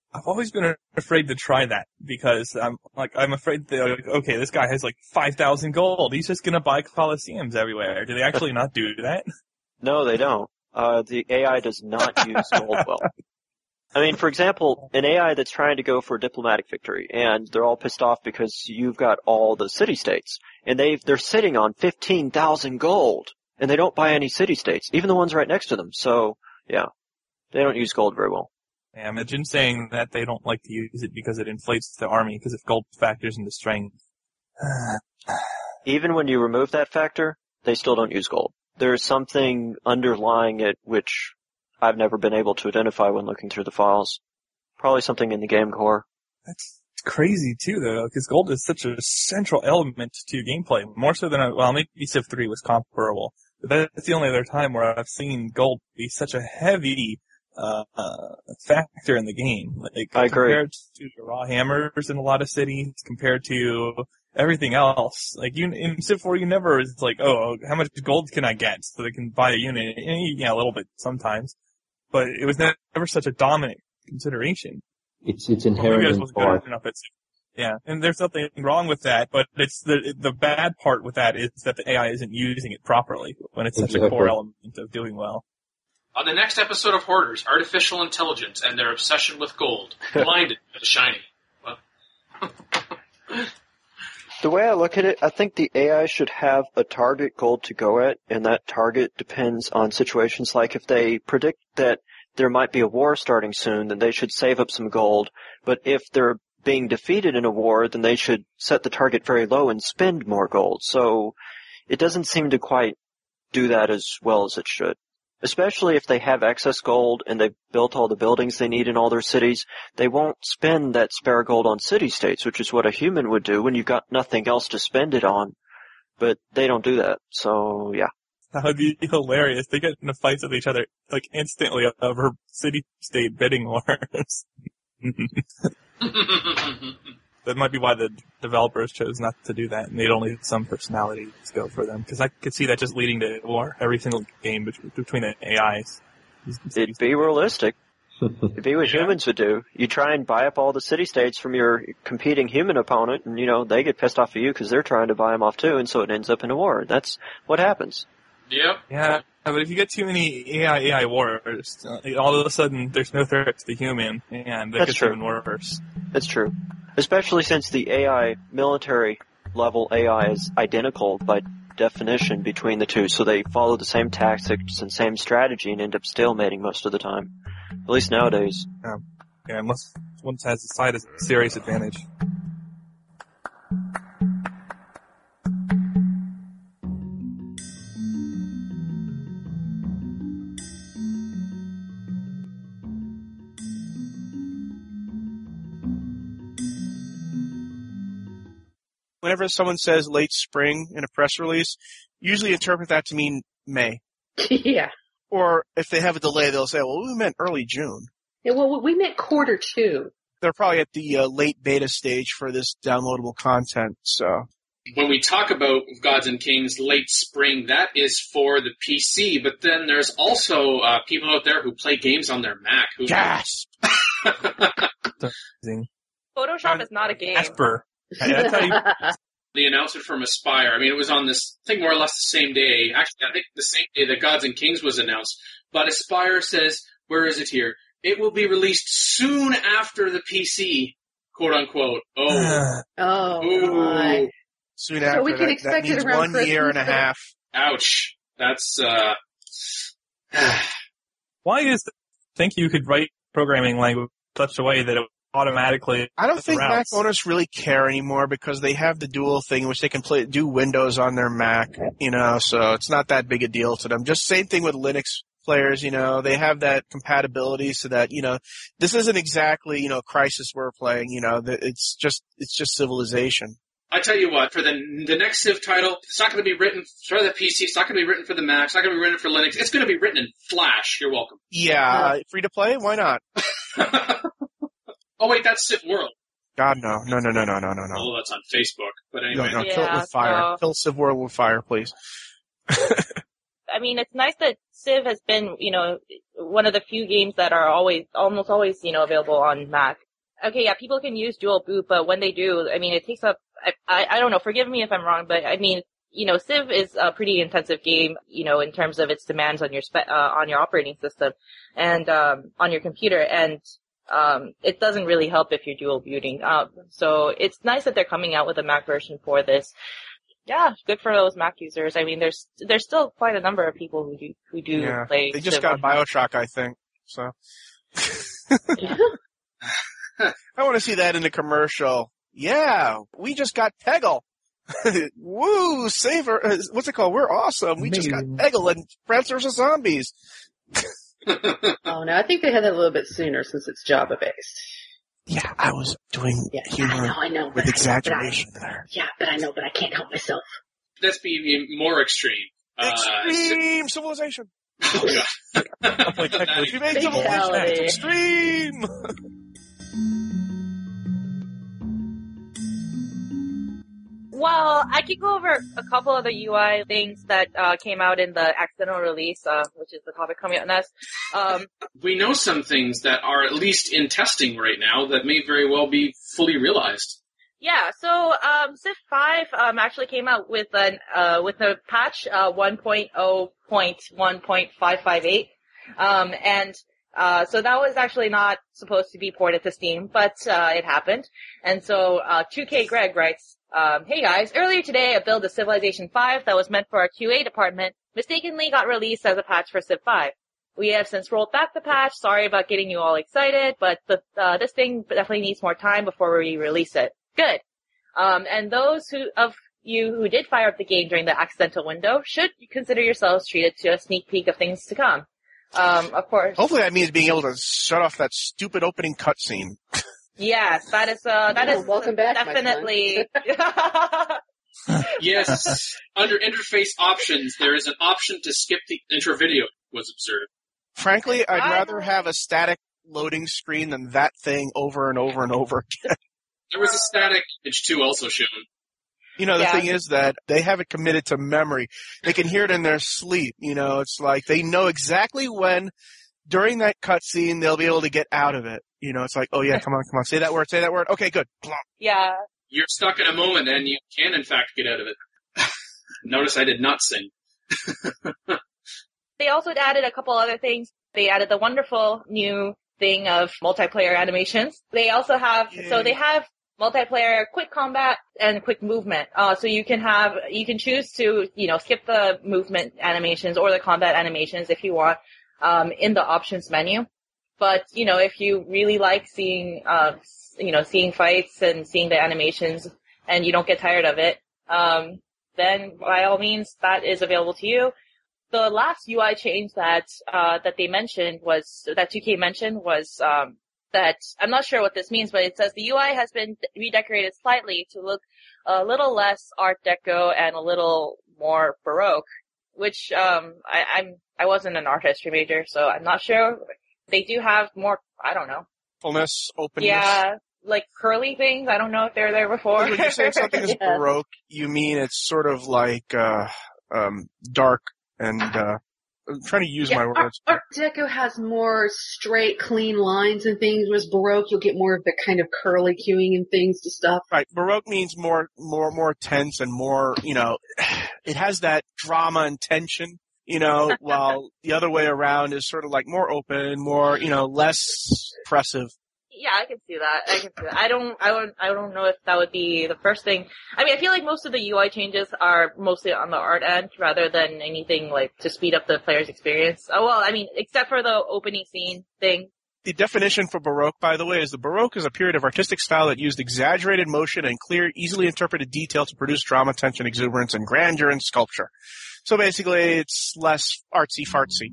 I've always been afraid to try that because I'm like I'm afraid that like, okay, this guy has like five thousand gold. He's just gonna buy Colosseums everywhere. Do they actually not do that? No, they don't. Uh, the A I does not use gold well. I mean, for example, an A I that's trying to go for a diplomatic victory, and they're all pissed off because you've got all the city-states, and they've, they're sitting on fifteen thousand gold, and they don't buy any city-states, even the ones right next to them. So, yeah, they don't use gold very well. Yeah, imagine saying that they don't like to use it because it inflates the army, because if gold factors into strength. Even when you remove that factor, they still don't use gold. There's something underlying it which I've never been able to identify when looking through the files. Probably something in the game core. That's crazy too, though, because gold is such a central element to gameplay. More so than, I, well, maybe Civ three was comparable. But that's the only other time where I've seen gold be such a heavy uh, uh factor in the game. Like, I agree. Compared to the raw hammers in a lot of cities, compared to everything else. Like, you, in Civ four, you never is like, oh, how much gold can I get so they can buy a unit? And, yeah, a little bit sometimes. But it was never such a dominant consideration. It's it's Well, inherent you guys in wasn't good life. enough at Civ. Yeah, and there's nothing wrong with that, but it's the the bad part with that is that the A I isn't using it properly when it's such a Exactly. core element of doing well. On the next episode of Hoarders, artificial intelligence and their obsession with gold, blinded by the shiny. Well, The way I look at it, I think the A I should have a target goal to go at, and that target depends on situations like if they predict that there might be a war starting soon, then they should save up some gold. But if they're being defeated in a war, then they should set the target very low and spend more gold. So it doesn't seem to quite do that as well as it should. Especially if they have excess gold and they've built all the buildings they need in all their cities, they won't spend that spare gold on city-states, which is what a human would do when you've got nothing else to spend it on. But they don't do that, so yeah. That would be hilarious. They get into fights with each other, like, instantly over city-state bidding wars. That might be why the developers chose not to do that, and they'd only let some personalities go for them. Because I could see that just leading to war every single game between the A Is. It'd be realistic. It'd be what humans would do. You try and buy up all the city-states from your competing human opponent, and, you know, they get pissed off at you because they're trying to buy them off too, and so it ends up in a war. That's what happens. Yep. Yeah, but if you get too many A I A I wars, all of a sudden there's no threat to the human, and that That's gets true. even worse. That's true. Especially since the A I, military level A I is identical by definition between the two, so they follow the same tactics and same strategy and end up stalemating most of the time. At least nowadays. Yeah, yeah unless one has a side as a serious advantage. Whenever someone says late spring in a press release, usually interpret that to mean May. Yeah. Or if they have a delay, they'll say, well, we meant early June. Yeah, well, we meant quarter two. They're probably at the uh, late beta stage for this downloadable content, so. when we talk about Gods and Kings late spring, that is for the P C, but then there's also uh, people out there who play games on their Mac. Who Yes! Photoshop is not a game. Asper. That's how you... The announcement from Aspire, I mean, it was on this, I think more or less the same day, actually, I think the same day that Gods and Kings was announced, but Aspire says, where is it here? It will be released soon after the P C, quote unquote. Oh. Oh, Ooh. my. Soon So after, we can that, expect that it means around one year and a Christmas, half. Ouch. That's, uh... Why is the, think you could write programming language such a way that it automatically... I don't think routes. Mac owners really care anymore because they have the dual thing in which they can play, do Windows on their Mac, you know, so it's not that big a deal to them. Just same thing with Linux players, you know, they have that compatibility so that, you know, this isn't exactly, you know, Crysis we're playing, you know, it's just, it's just Civilization. I tell you what, for the the next Civ title, it's not going to be written for the P C, it's not going to be written for the Mac, it's not going to be written for Linux, it's going to be written in Flash. You're welcome. Yeah, uh, free to play? Why not? Oh wait, that's Civ World. God, no. No, no, no, no, no, no, no. Oh, that's on Facebook. But anyway. No, no, Yeah, kill it with fire. so- Kill Civ World with fire, please. I mean, it's nice that Civ has been, you know, one of the few games that are always, almost always, you know, available on Mac. Okay, yeah, people can use dual boot, but when they do, I mean, it takes up, I, I, I don't know, forgive me if I'm wrong, but I mean, you know, Civ is a pretty intensive game, you know, in terms of its demands on your spe- uh, on your operating system and, um, on your computer, and, um, it doesn't really help if you're dual booting. Um, so it's nice that they're coming out with a Mac version for this. Yeah, good for those Mac users. I mean, there's there's still quite a number of people who do who do Yeah. play. They just Civ got on Mac. Bioshock, I think. So I want to see that in the commercial. Yeah, we just got Peggle. Woo, Saver. Uh, what's it called? We're awesome. We just got Peggle and Plants versus. Zombies. Oh no, I think they had that a little bit sooner since it's Java based. Yeah, I was doing Yeah, humor I know, I know, with but I- exaggeration but I- there. Yeah, but I know, but I can't help myself. Let's be even more extreme. Uh, Extreme civilization. oh god. I'm like, technically, if you made civilization, Fatality. it's extreme. Well, I could go over a couple of the U I things that uh, came out in the accidental release, uh, which is the topic coming up next. Um, We know some things that are at least in testing right now that may very well be fully realized. Yeah, so um, Civ five um, actually came out with an uh, with a patch uh, one point oh point one point five five eight, um, and uh, so that was actually not supposed to be ported to Steam, but uh, it happened. And so uh, two K Greg writes, um, "Hey guys, earlier today a build of Civilization five that was meant for our Q A department mistakenly got released as a patch for Civ five. We have since rolled back the patch. Sorry about getting you all excited, but the, uh, this thing definitely needs more time before we release it." Good. Um, and those who of you who did fire up the game during the accidental window should consider yourselves treated to a sneak peek of things to come. Um, of course. Hopefully that means being able to shut off that stupid opening cutscene. Yes, that is uh, that Oh, is welcome back, my definitely. Yes, under interface options, there is an option to skip the intro video was observed. Frankly, I'd I- rather have a static loading screen than that thing over and over and over again. There was a static image too also shown. You know, the Yeah. thing is that they have it committed to memory. They can hear it in their sleep. You know, it's like they know exactly when, during that cutscene, they'll be able to get out of it. You know, it's like, oh yeah, come on, come on, say that word, say that word. Okay, good. Yeah. You're stuck in a moment and you can in fact get out of it. Notice I did not sing. They also added a couple other things. They added the wonderful new thing of multiplayer animations. They also have, so they have multiplayer quick combat and quick movement. Uh, so you can have, you can choose to, you know, skip the movement animations or the combat animations if you want, um, in the options menu. But, you know, if you really like seeing, uh, you know, seeing fights and seeing the animations and you don't get tired of it, um, then by all means, that is available to you. The last U I change that, uh, that they mentioned was, that two K mentioned was, um, that, I'm not sure what this means, but it says the U I has been redecorated slightly to look a little less Art Deco and a little more Baroque, which, um, I, I'm, I wasn't an art history major, so I'm not sure. They do have more, I don't know. Fullness, openness. Yeah, like curly things. I don't know if they're there before. When you say something is Yeah. Baroque, you mean it's sort of like, uh, um, dark and, uh, I'm trying to use Yeah, my Art, words. Art Deco has more straight, clean lines and things, whereas Baroque, you'll get more of the kind of curly cueing and things to stuff. Right, Baroque means more, more, more tense and more, you know, it has that drama and tension, you know, while the other way around is sort of like more open, more, you know, less oppressive. Yeah, I can see that. I can see that. I don't, I don't, I don't know if that would be the first thing. I mean, I feel like most of the U I changes are mostly on the art end rather than anything like to speed up the player's experience. Oh, well, I mean, except for the opening scene thing. The definition for Baroque, by the way, is the Baroque is a period of artistic style that used exaggerated motion and clear, easily interpreted detail to produce drama, tension, exuberance, and grandeur in sculpture. So basically, it's less artsy-fartsy.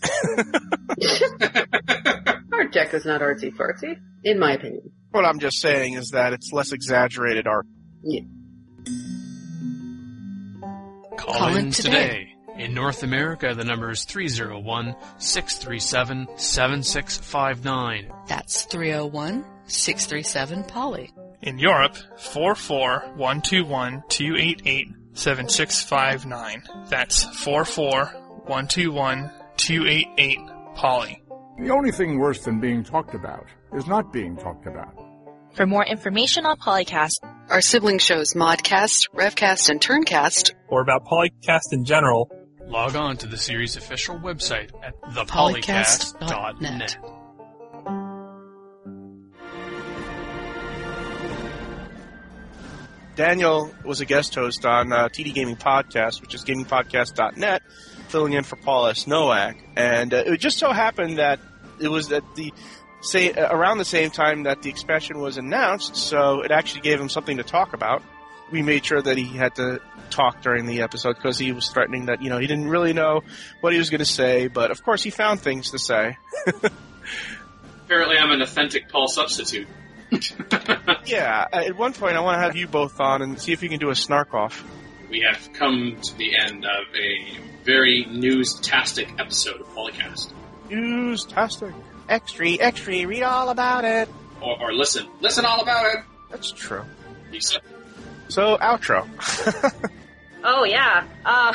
Art Deco's not artsy fartsy, in my opinion. What I'm just saying is that it's less exaggerated art. Yeah. Call, Call in in today. today. In North America, the number is three oh one, six three seven, seven six five nine. That's three oh one, six three seven, Polly. In Europe, four four one two one two eight eight seven six five nine. That's four four one two one, two eight eight, Polly. The only thing worse than being talked about is not being talked about. For more information on Polycast, our sibling shows Modcast, Revcast, and Turncast, or about Polycast in general, log on to the series' official website at the polycast dot net. Daniel was a guest host on uh, T D Gaming Podcast, which is gaming podcast dot net, filling in for Paul S. Nowak. And uh, it just so happened that it was at the say uh, around the same time that the expansion was announced, so it actually gave him something to talk about. We made sure that he had to talk during the episode because he was threatening that, you know, he didn't really know what he was going to say, but of course he found things to say. Apparently I'm an authentic Paul substitute. Yeah, at one point I want to have you both on and see if you can do a snark off. We have come to the end of a very news-tastic episode of Polycast. News-tastic. Extra, extra, read all about it. Or, or listen. Listen all about it. That's true. Lisa. So, outro. Oh, yeah. Uh,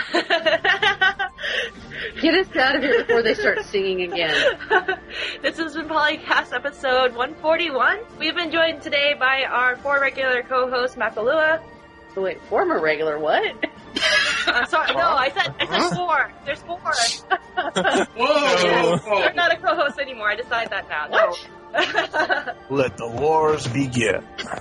Get us out of here before they start singing again. This has been Polycast episode one forty-one. We've been joined today by our four regular co-hosts, Mapalua. Wait, former regular what? I'm sorry, no, I said I said four. There's four. Whoa! They're not a co-host anymore. I decided that now. What? No. Let the wars begin.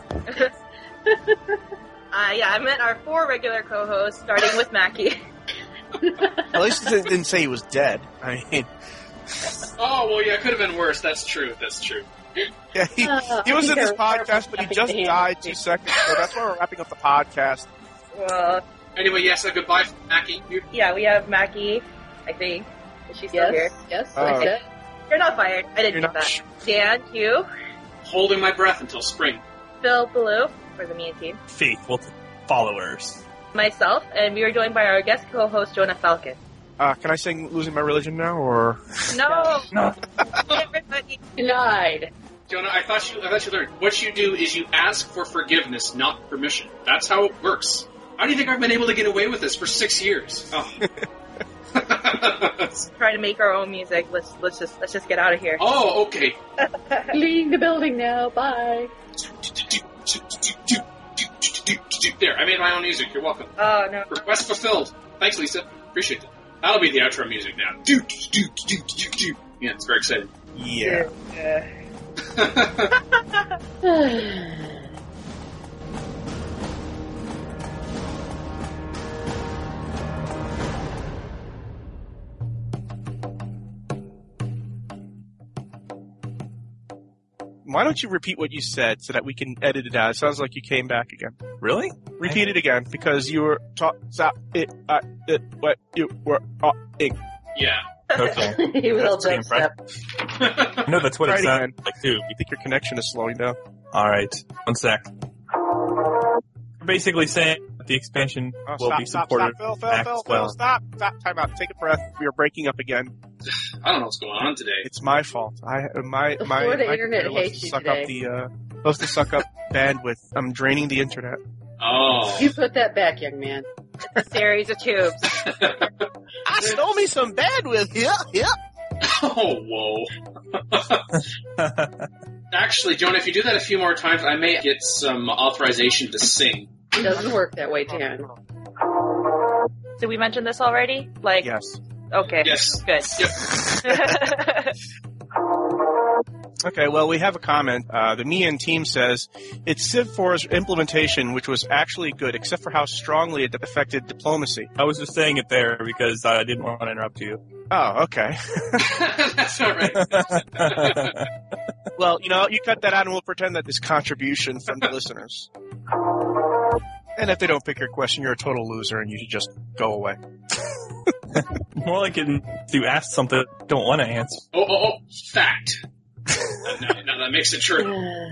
Uh, yeah, I meant our four regular co-hosts, starting with Mackie. At least it didn't say he was dead. I mean... Oh, well, yeah, it could have been worse. That's true. That's true. Yeah, he, Uh, he was I in this think they're podcast, but he just him. died two seconds ago. That's why we're wrapping up the podcast. Well, Anyway, yes, a goodbye, Mackie. You- yeah, we have Mackie, I think. Is she still Yes, here? yes, Oh. I said. You're not fired. I didn't You're get not that. sh- Dan, Hugh, Holding my breath until spring. Phil Ballou, for the mean team, faithful followers. myself, and we were joined by our guest co-host, Jonah Falcon. Uh, can I sing Losing My Religion now, or...? No! No. Everybody. Denied. Jonah, I thought you, I thought you learned. What you do is you ask for forgiveness, not permission. That's how it works. How do you think I've been able to get away with this for six years? Oh. Try to make our own music. Let's let's just let's just get out of here. Oh, okay. Leaving the building now. Bye. There, I made my own music. You're welcome. Oh no. Request fulfilled. Thanks, Lisa. Appreciate that. That'll be the outro music now. Do, do, do, do, do, do. Yeah, it's very exciting. Yeah. Why don't you repeat what you said so that we can edit it out? It sounds like you came back again. Really? Repeat it again, because you were taught it, uh, it, what you were talking. Yeah. Okay. He was all That's dubstep. I know that's what Try it it sounds again. like too. You think your connection is slowing down? Alright, one sec. We're basically saying that the expansion Oh, will stop, be stop, supported stop, Phil, Phil, back Phil, as well. Phil, stop, stop, time out, take a breath. We are breaking up again. I don't know what's going on today. It's my fault. I, my, The my, Florida my internet computer loves hates to you suck today. up the, uh, loves to suck up bandwidth. I'm draining the internet. Oh. You put that back, young man. A series of tubes. I stole me some bandwidth. Yeah, yeah. Oh, whoa. Actually, Jonah, if you do that a few more times, I may get some authorization to sing. It doesn't work that way, Dan. Did we mention this already? Like, Yes. okay. Yes. Good. Yep. Okay, well, we have a comment. Uh, the Mian team says, it's Civ four's implementation, which was actually good, except for how strongly it affected diplomacy. I was just saying it there because I didn't want to interrupt you. Oh, okay. That's all right. Well, you know, you cut that out and we'll pretend that this contribution from the listeners. And if they don't pick your question, you're a total loser and you should just go away. More like it to ask something I don't want to answer. Oh, oh, oh, fact. uh, now, now that makes it true.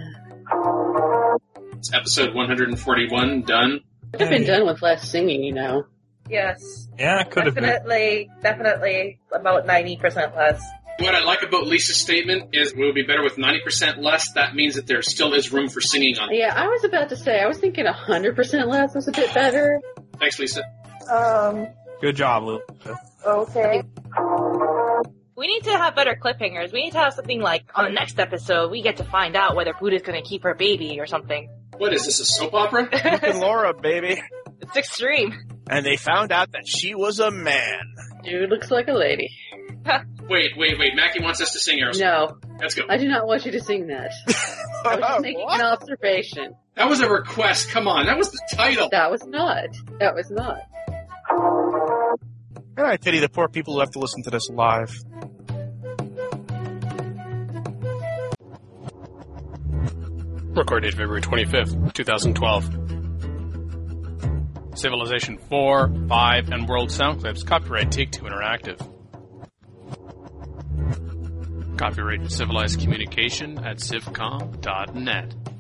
It's episode one forty-one done. Could have been done with less singing, you know. Yes. Yeah, it could have been. Definitely, definitely about ninety percent less. What I like about Lisa's statement is it would be better with ninety percent less. That means that there still is room for singing on it. Yeah, I was about to say, I was thinking one hundred percent less was a bit better. Thanks, Lisa. Um, Good job, Lou. Okay. We need to have better cliffhangers. We need to have something like, on the next episode, we get to find out whether Buddha's gonna keep her baby or something. What is this, a soap opera? Luke and Laura, baby. It's extreme. And they found out that she was a man. Dude looks like a lady. Wait, wait, wait. Mackie wants us to sing Aerosmith. No. Let's go. I do not want you to sing that. I was just making an observation. That was a request. Come on. That was the title. That was not. That was not. And I pity the poor people who have to listen to this live. Recorded February twenty-fifth, twenty twelve. Civilization four, five, and World Sound Clips. Copyright Take-Two Interactive. Copyright Civilized Communication at civcom dot net.